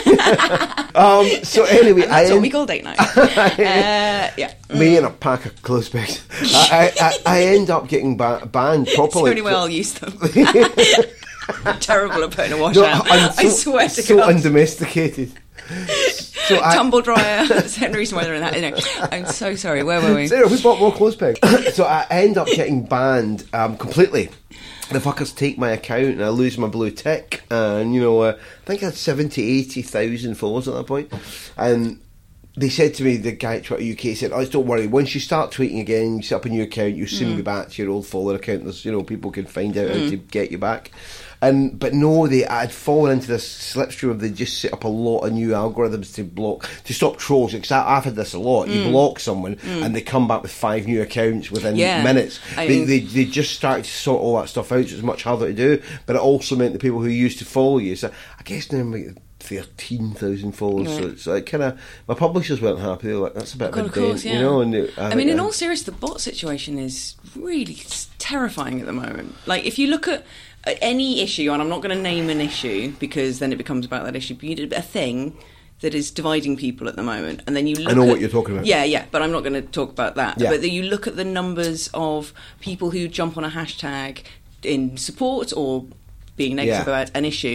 um, so anyway,
That's
I
what
end-
we call date night. Uh, yeah.
Me and a pack of clothes pegs. I, I, I, I end up getting ba- banned
It's the
properly.
only way I'll use them. Terrible at putting a wash
No,
out.
I'm
I
so-
swear to
so
God.
undomesticated. So I,
Tumble dryer. That's the only reason why they're in that. You know, I'm so sorry. Where were we?
Sarah, who bought more clothes pegs? So I end up getting banned um, completely. The fuckers take my account and I lose my blue tick. And, you know, uh, I think I had seventy, eighty thousand followers at that point. And they said to me, the guy at Twitter U K said, "Oh, don't worry, once you start tweeting again, you set up a new account, you'll soon
Mm.
be back to your old follower account. There's, you know, people can find out how
Mm.
to get you back." And but no, they I'd fallen into this slipstream of they just set up a lot of new algorithms to block to stop trolls. Because I've had this a lot. You
Mm.
block someone
Mm.
and they come back with five new accounts within
Yeah.
minutes.
I
They,
mean-
they they just started to sort all that stuff out. So it's much harder to do. But it also meant the people who used to follow you. So I guess now I'm like thirteen thousand followers. So
Right.
it's like kind of my publishers weren't happy. They were like, "That's a bit
God,
of a
of course,
dent,"
yeah.
you know. And they-
I,
I
mean,
think,
in
uh,
all seriousness, the bot situation is really s- terrifying at the moment. Like, if you look at, at any issue, and I'm not going to name an issue because then it becomes about that issue, but you did a thing that is dividing people at the moment, and then you look
know
at,
what you're talking about.
Yeah, yeah, but I'm not going to talk about that.
Yeah.
But then you look at the numbers of people who jump on a hashtag in support or being negative
Yeah.
about an issue,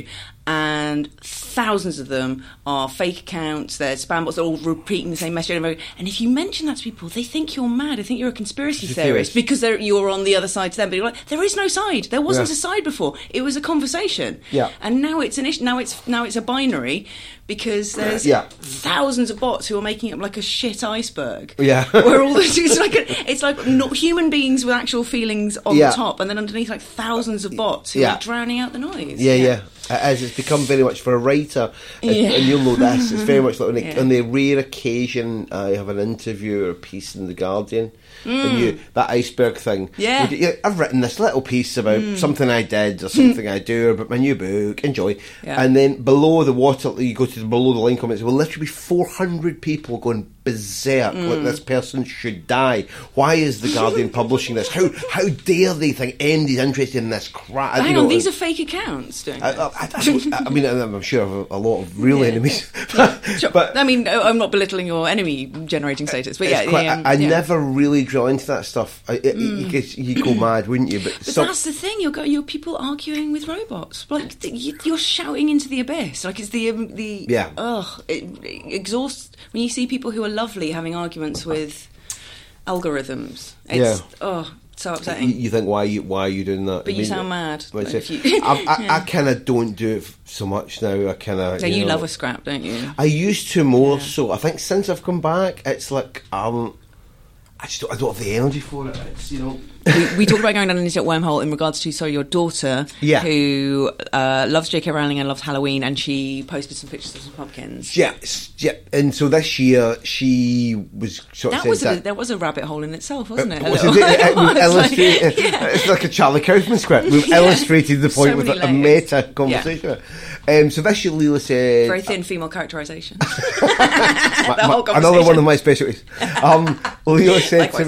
and thousands of them are fake accounts, they're spam bots, they're all repeating the same message over. And if you mention that to people, they think you're mad, they think you're a conspiracy
It's a
theorist
theorist.
because they're, you're on the other side to them. But you're like, there is no side. There wasn't
Yeah.
a side before. It was a conversation.
Yeah.
And now it's an issue. Now it's now it's a binary because there's
Yeah.
thousands of bots who are making up like a shit iceberg.
Yeah.
Where all this it's like a, it's like not human beings with actual feelings on
Yeah.
the top, and then underneath like thousands of bots who
Yeah.
are drowning out the noise.
Yeah, yeah. It is. It's become very much for a writer, and,
Yeah.
and you'll know this. It's very much like on, a,
Yeah.
on the rare occasion I have an interview or a piece in the Guardian, and you that iceberg thing.
Yeah.
You- you- I've written this little piece about something I did or something I do, or about my new book. Enjoy,
Yeah.
and then below the water, you go to the, below the line comments. Will literally be four hundred people going berserk like this person should die. Why is the Guardian publishing this? How how dare they think anybody's interested in this crap?
Hang
You know,
on, these are
and-
fake accounts doing
I,
this.
I, I, I, don't- I mean, I'm sure I have a lot of real
Yeah.
enemies.
Sure.
But
I mean, I'm not belittling your enemy generating status, but yeah,
it's quite,
yeah,
I, I
yeah.
never really draw into that stuff. I, it, you, get, you go mad, wouldn't you? But,
But
some,
that's the thing. You're go, you're people arguing with robots. Like th- you- you're shouting into the abyss. Like it's the um, the
Yeah.
Ugh, it, it exhausts when you see people who are lovely having arguments with algorithms. It's,
Yeah.
Oh, so
you,
upsetting.
you think, why, you, why are you doing that?
But
I
you
mean,
sound mad.
like I
Like,
say,
if you-
I, I,
Yeah.
I kind of don't do it so much now. I kind of.
Yeah, you,
know,
love a scrap, don't you?
I used to more so. I think since I've come back, it's like um, I just don't, I don't have the energy for it. It's, you know.
we, we talked about going down an internet wormhole in regards to sorry your daughter
Yeah.
who uh, loves J K Rowling and loves Halloween, and she posted some pictures of some pumpkins.
Yeah, s- yeah, and so this year she was sort of
That
saying
was a,
that.
that was a rabbit hole in itself, wasn't it? A
Was
little-
it? It- it- we've
It was like-
illustrated-
yeah.
It's like a Charlie Kaufman script. We've
Yeah.
illustrated the point
So
with
many
a, a
layers.
meta conversation. Um, so this year Leela said...
Very thin female characterisation.
My-
the
my-
whole
another
conversation.
one of my specialties. Um, Leo said to
Likewise.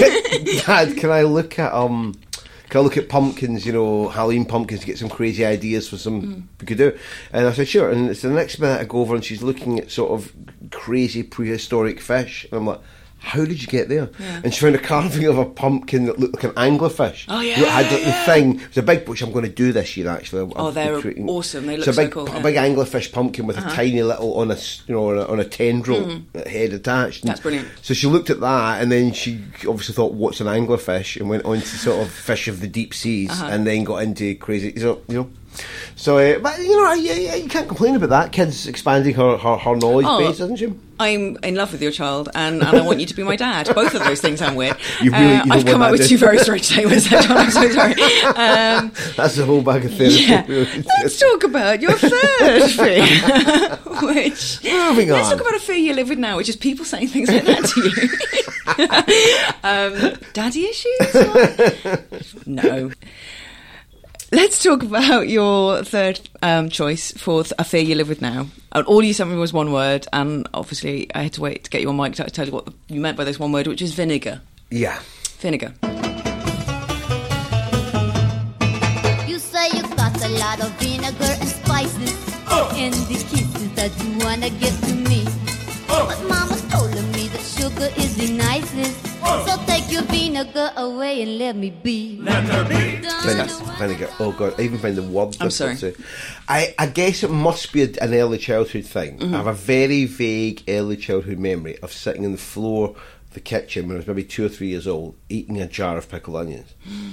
me, "Dad, can I look at um, can I look at pumpkins? You know, Halloween pumpkins to get some crazy ideas for some
Mm.
we could do." And I said, "Sure." And it's the next minute I go over and she's looking at sort of crazy prehistoric fish, and I'm like, "How did you get there?"
Yeah.
And she found a carving of a pumpkin that looked like an anglerfish.
Oh, yeah,
It had like,
yeah.
the thing. It was a big, which I'm going to do this year actually.
Oh,
I've
they're
been creating-
awesome. They
It's
look
a big,
so cool,
a
yeah.
big anglerfish pumpkin with
Uh-huh.
a tiny little on a s- you know on a, on a tendril
Mm.
head attached. And
That's brilliant.
So she looked at that, and then she obviously thought, "What's an anglerfish?" and went on to sort of fish of the deep seas,
Uh-huh.
and then got into crazy. So you know. So, uh, but you know, yeah, yeah, you can't complain about that. Kid's expanding her, her, her knowledge
Oh.
base, isn't she?
I'm in love with your child, and, and I want you to be my dad. Both of those things sound weird.
You really- you don't
I've
want
come up
that,
with
do
two
you?
very strange statements. there, John. I'm so sorry. Um,
That's the whole bag of therapy.
yeah. Let's talk about your third fear. which
Moving
let's
on.
talk about a fear you live with now, which is people saying things like that to you. um, daddy issues? No. Let's talk about your third um, choice for th- a fear you live with now. And all you sent me was one word, and obviously I had to wait to get you on mic to tell you what you meant by this one word, which is vinegar.
Yeah.
Vinegar.
You say you got a lot of vinegar and spices in the kisses that you wanna give to me. But mama's told me that sugar is the nicest. So take your vinegar away and let me be. Let her be.
Vinegar. Vinegar. Oh god, I even find the word.
I'm
difficult
sorry.
to- I, I guess it must be a, an early childhood thing.
Mm-hmm.
I have a very vague early childhood memory of sitting on the floor of the kitchen when I was maybe two or three years old, eating a jar of pickled onions.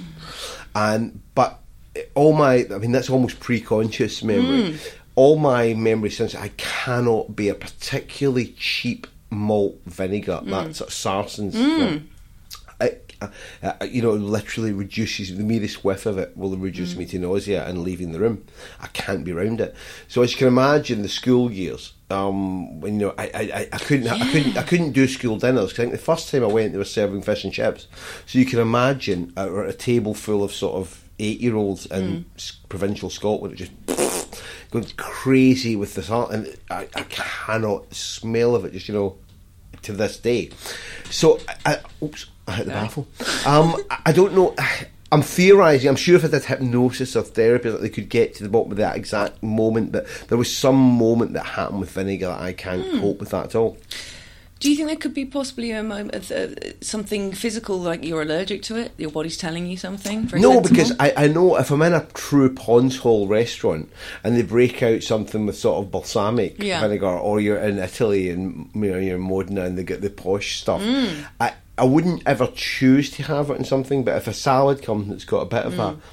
and but all my, I mean, that's almost pre-conscious memory.
Mm.
All my memory since I cannot be a particularly cheap malt vinegar,
Mm.
that sort of Sarson's.
Mm.
It, uh, uh, you know, it literally reduces the merest whiff of it will reduce me to nausea and leaving the room. I can't be around it. So as you can imagine, the school years, um, when you know, I, I, I couldn't, I couldn't, I couldn't do school dinners. 'Cause I think the first time I went, they were serving fish and chips. So you can imagine uh, at a table full of sort of eight-year-olds in s- provincial Scotland, it just going crazy with the salt, and I, I cannot smell of it. Just you know, to this day. So, I, I, oops. I hit the baffle. Um, I- I don't know. I'm theorising. I'm sure if I did hypnosis or therapy, that they could get to the bottom of that exact moment. That there was some moment that happened with vinegar that I can't
Hmm.
cope with that at all.
Do you think there could be possibly um, a, a, a, something physical, like you're allergic to it? Your body's telling you something? Very
No,
sensible?
because I, I know if I'm in a true Pons Hall restaurant and they break out something with sort of balsamic
Yeah.
vinegar, or you're in Italy and you know you're in Modena and they get the posh stuff,
Mm.
I I wouldn't ever choose to have it in something. But if a salad comes that's got a bit of
Mm.
that,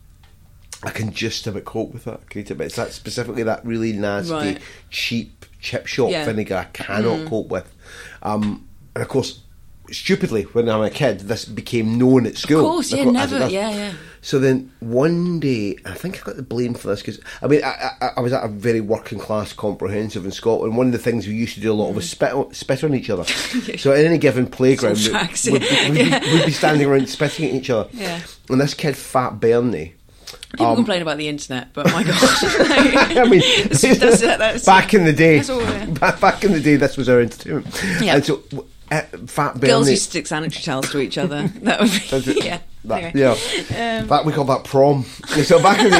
I can just about cope with that. I can eat it, but it's that specifically that really nasty,
Right.
cheap chip shop
Yeah.
vinegar I cannot
Mm.
cope with. Um, and of course, stupidly, when I'm a kid, this became known at school.
Of course, yeah,
As it
never,
does.
yeah, yeah.
So then one day, I think I got the blame for this because I mean I, I, I was at a very working class comprehensive in Scotland. One of the things we used to do a lot of was spit on, spit on each other. So at any given playground,
It's all
we-
tracks,
we'd,
yeah.
we'd, be,
Yeah.
we'd be standing around spitting at each other.
Yeah.
And this kid, Fat Bernie.
People
um,
complain about the internet, but my God.
I mean,
That's- that's- that's-
back in the day,
that's all, yeah.
back, back in the day, this was our entertainment.
Yeah.
And so, uh, Fat Bernie.
Girls used to stick sanitary towels to each other. That would
That's
be,
it.
yeah.
That,
Anyway.
yeah,
Um,
that we call that prom. So back in the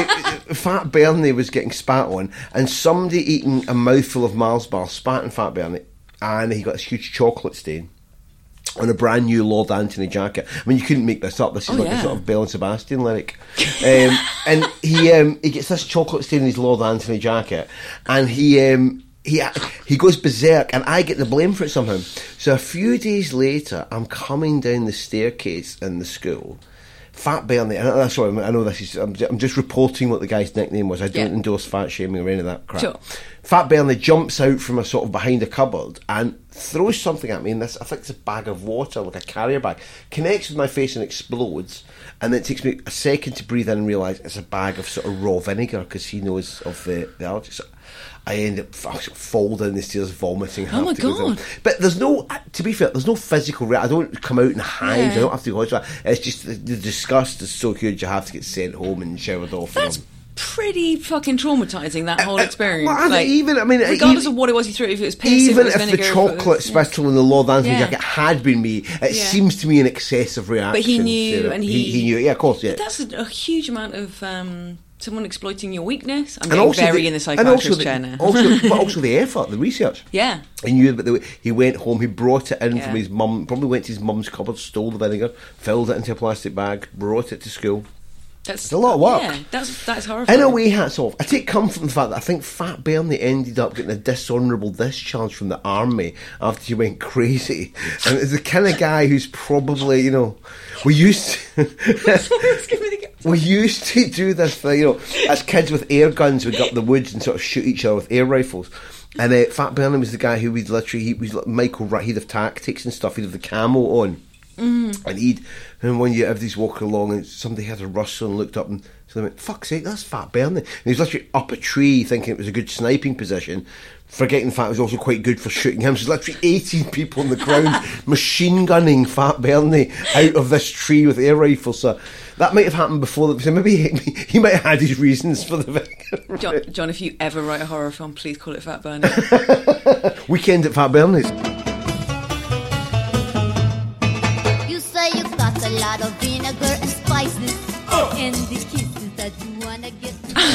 Fat Bernie was getting spat on, and somebody eating a mouthful of Mars bars spat on Fat Bernie, and he got this huge chocolate stain on a brand new Lord Anthony jacket. I mean, you couldn't make this up. This is
Oh,
like
yeah.
a sort of Belle and Sebastian lyric. um, and he um, he gets this chocolate stain in his Lord Anthony jacket, and he um, he he goes berserk, and I get the blame for it somehow. So a few days later, I'm coming down the staircase in the school. Fat Bernie, and I, sorry, I know this is. I'm just, I'm just reporting what the guy's nickname was. I don't
Yeah.
endorse fat shaming or any of that crap.
Sure.
Fat Bernie jumps out from a sort of behind a cupboard and throws something at me. And this, I think it's a bag of water, like a carrier bag, connects with my face and explodes. And then it takes me a second to breathe in and realise it's a bag of sort of raw vinegar because he knows of the the allergies. So I end up f- fall down the stairs vomiting.
Oh my
have to go
God.
down. But there's no, to be fair, there's no physical reaction. I don't come out and hide.
Yeah.
I don't have to go to It's just the, the disgust is so huge. You have to get sent home and showered off.
That's
you know.
pretty fucking traumatising, that whole
Uh,
experience.
well, I think
like,
even, I mean,
regardless
even-
of what it was you threw, if it was piss,
Even
if,
if
it was
the
vinegar,
chocolate
if it was,
spittle in the Lord Anthony
Yeah.
jacket had been me, it
Yeah.
seems to me an excessive reaction.
But he knew,
Sarah.
and he,
he knew. Yeah, of course. Yeah.
But that's a, a huge amount of um, someone exploiting your weakness. I'm
And
getting
also
very
the-
in the
and also
psychiatrist
the-
chair now.
also, but also the effort, the research.
Yeah.
He knew about the way he went home. He brought it in
Yeah.
from his mum. Probably went to his mum's cupboard, stole the vinegar, filled it into a plastic bag, brought it to school.
That's
It's a lot of work.
Yeah, that's that's horrifying.
In a way, hats off. I take comfort in the fact that I think Fat Bernie ended up getting a dishonourable discharge from the army after he went crazy. And it's the kind of guy who's probably, you know, we used to, we used to do this thing, you know, as kids with air guns, we'd go up the woods and sort of shoot each other with air rifles. And uh, Fat Bernie was the guy who would literally, he was like Michael Wright, he'd have tactics and stuff, he'd have the camo on.
Mm.
And he'd, and one year everybody's walking along and somebody had a rustle and looked up and so they went, fuck's sake, that's Fat Bernie. And he was literally up a tree thinking it was a good sniping position, forgetting the fact it was also quite good for shooting him. So there's literally eighteen people on the ground machine gunning Fat Bernie out of this tree with air rifles. So that might have happened before. So maybe he, he might have had his reasons for the vinegar.
John, John, if you ever write a horror film, please call it Fat Bernie.
Weekend at Fat Bernie's.
You say you got a lot of vinegar and spices and the kisses that you wanna get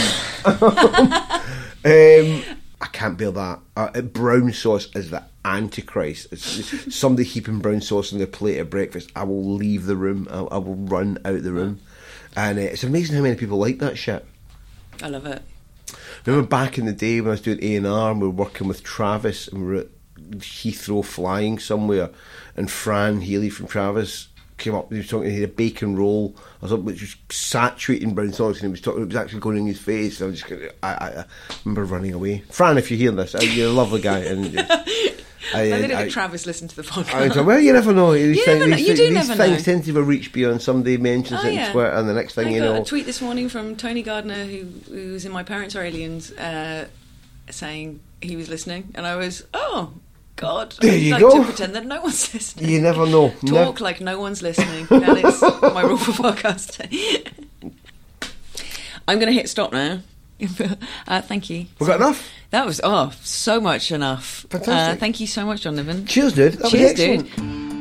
to
um, I can't bear that. Uh, brown sauce is the antichrist. It's, somebody keeping brown sauce on their plate at breakfast, I will leave the room. I, I will run out the room. And uh, it's amazing how many people like that shit.
I love it.
Remember back in the day when I was doing A and R and we were working with Travis and we were at Heathrow flying somewhere, and Fran Healy from Travis came up. He was talking. He had a bacon roll or something which was saturated in brown sauce, and he was talking. It was actually going in his face. And I was just, I, I, I remember running away. Fran, if you hear this, you're a lovely guy. And uh, I,
I think
I,
that Travis listened to the podcast.
I thought, well, you never know. These
You
things,
never know.
these
You do
things,
never
these things
know.
tend to have a reach beyond. Somebody mentions
Oh,
it
yeah.
on Twitter, and the next thing
I
you
got
know,
a tweet this morning from Tony Gardner, who, who was in My Parents Are Aliens, uh, saying he was listening, and I was, oh, God.
There
I
you
like
go.
to pretend that no one's listening.
you never know.
Talk
Nev-
like no one's listening. That is my rule for podcasting. I'm going to hit stop now. uh, thank you.
We've got enough?
That was, oh, so much enough.
Fantastic.
Uh, thank you so much, John Niven.
Cheers, dude. That
Cheers,
was excellent.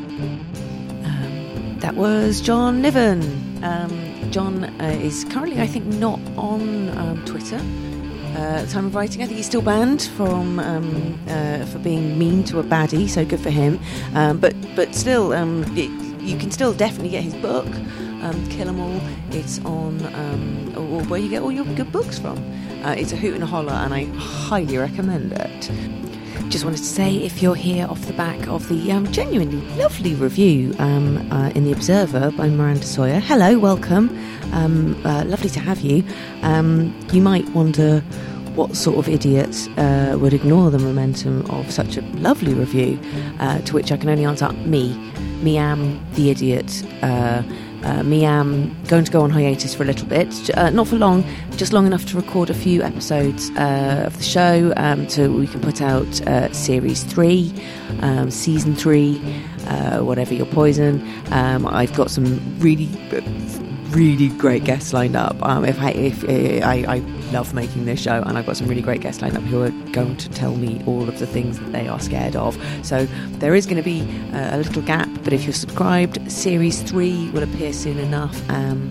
dude.
That was John Niven. Um, John uh, is currently, I think, not on um, Twitter. Uh, at the time of writing, I think he's still banned from um, uh, for being mean to a baddie. So good for him. Um, but but still, um, it, you can still definitely get his book, um, Kill 'Em All. It's on um, or where you get all your good books from. Uh, it's a hoot and a holler, and I highly recommend it. Just wanted to say, if you're here off the back of the um, genuinely lovely review um, uh, in The Observer by Miranda Sawyer, hello, welcome, um, uh, lovely to have you. Um, you might wonder what sort of idiot uh, would ignore the momentum of such a lovely review, uh, to which I can only answer, me. Me am the idiot. Uh, Uh, me am going to go on hiatus for a little bit, uh, not for long, just long enough to record a few episodes uh, of the show, um, so we can put out uh, series three, um, season three, uh, whatever your poison. Um, I've got some really, really great guests lined up. Um, if I, if uh, I, I love making this show, and I've got some really great guests lined up who are going to tell me all of the things that they are scared of. So there is going to be uh, a little gap, but if you're subscribed, series three will appear soon enough. Um,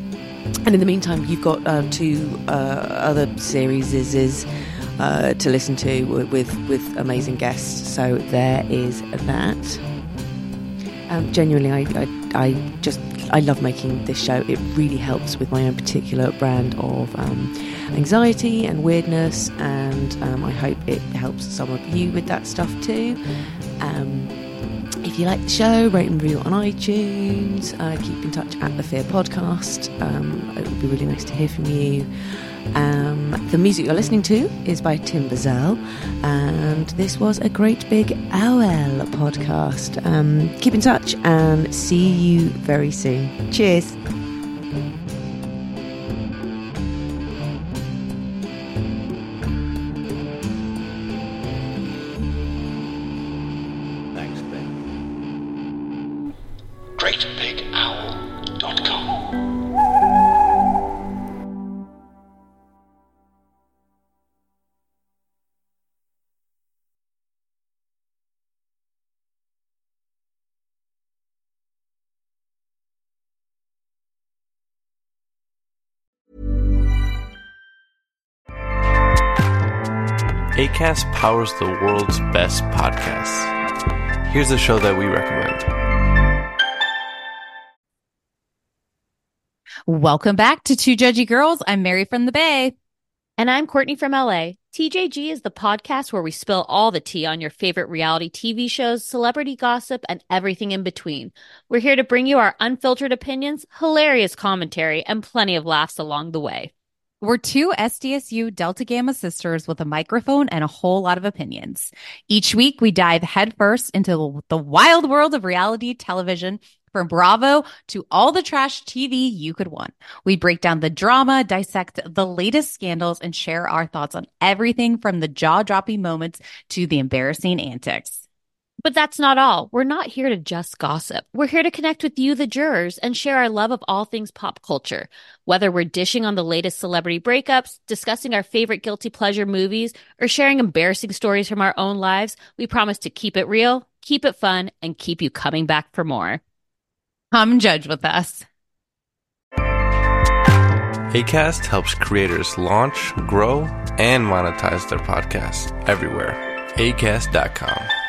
and in the meantime, you've got uh, two uh, other series is, is uh, to listen to with with amazing guests. So there is that. Um, genuinely, I, I I just I love making this show. It really helps with my own particular brand of um, anxiety and weirdness, and um, I hope it helps some of you with that stuff too. Um, If you like the show, rate and review on iTunes. Uh, keep in touch at The Fear Podcast. Um, it would be really nice to hear from you. Um, the music you're listening to is by Tim Bazell, and this was a Great Big Owl podcast. Um, keep in touch and see you very soon. Cheers.
great big owl dot com.
Acast powers the world's best podcasts. Here's a show that we recommend.
Welcome back to Two Judgy Girls. I'm Mary from the Bay.
And I'm Courtney from L A. T J G is the podcast where we spill all the tea on your favorite reality T V shows, celebrity gossip, and everything in between. We're here to bring you our unfiltered opinions, hilarious commentary, and plenty of laughs along the way.
We're two S D S U Delta Gamma sisters with a microphone and a whole lot of opinions. Each week, we dive headfirst into the wild world of reality television, from Bravo to all the trash T V you could want. We break down the drama, dissect the latest scandals, and share our thoughts on everything from the jaw-dropping moments to the embarrassing antics.
But that's not all. We're not here to just gossip. We're here to connect with you, the jurors, and share our love of all things pop culture. Whether we're dishing on the latest celebrity breakups, discussing our favorite guilty pleasure movies, or sharing embarrassing stories from our own lives, we promise to keep it real, keep it fun, and keep you coming back for more.
Come judge with us.
Acast helps creators launch, grow, and monetize their podcasts everywhere. acast dot com.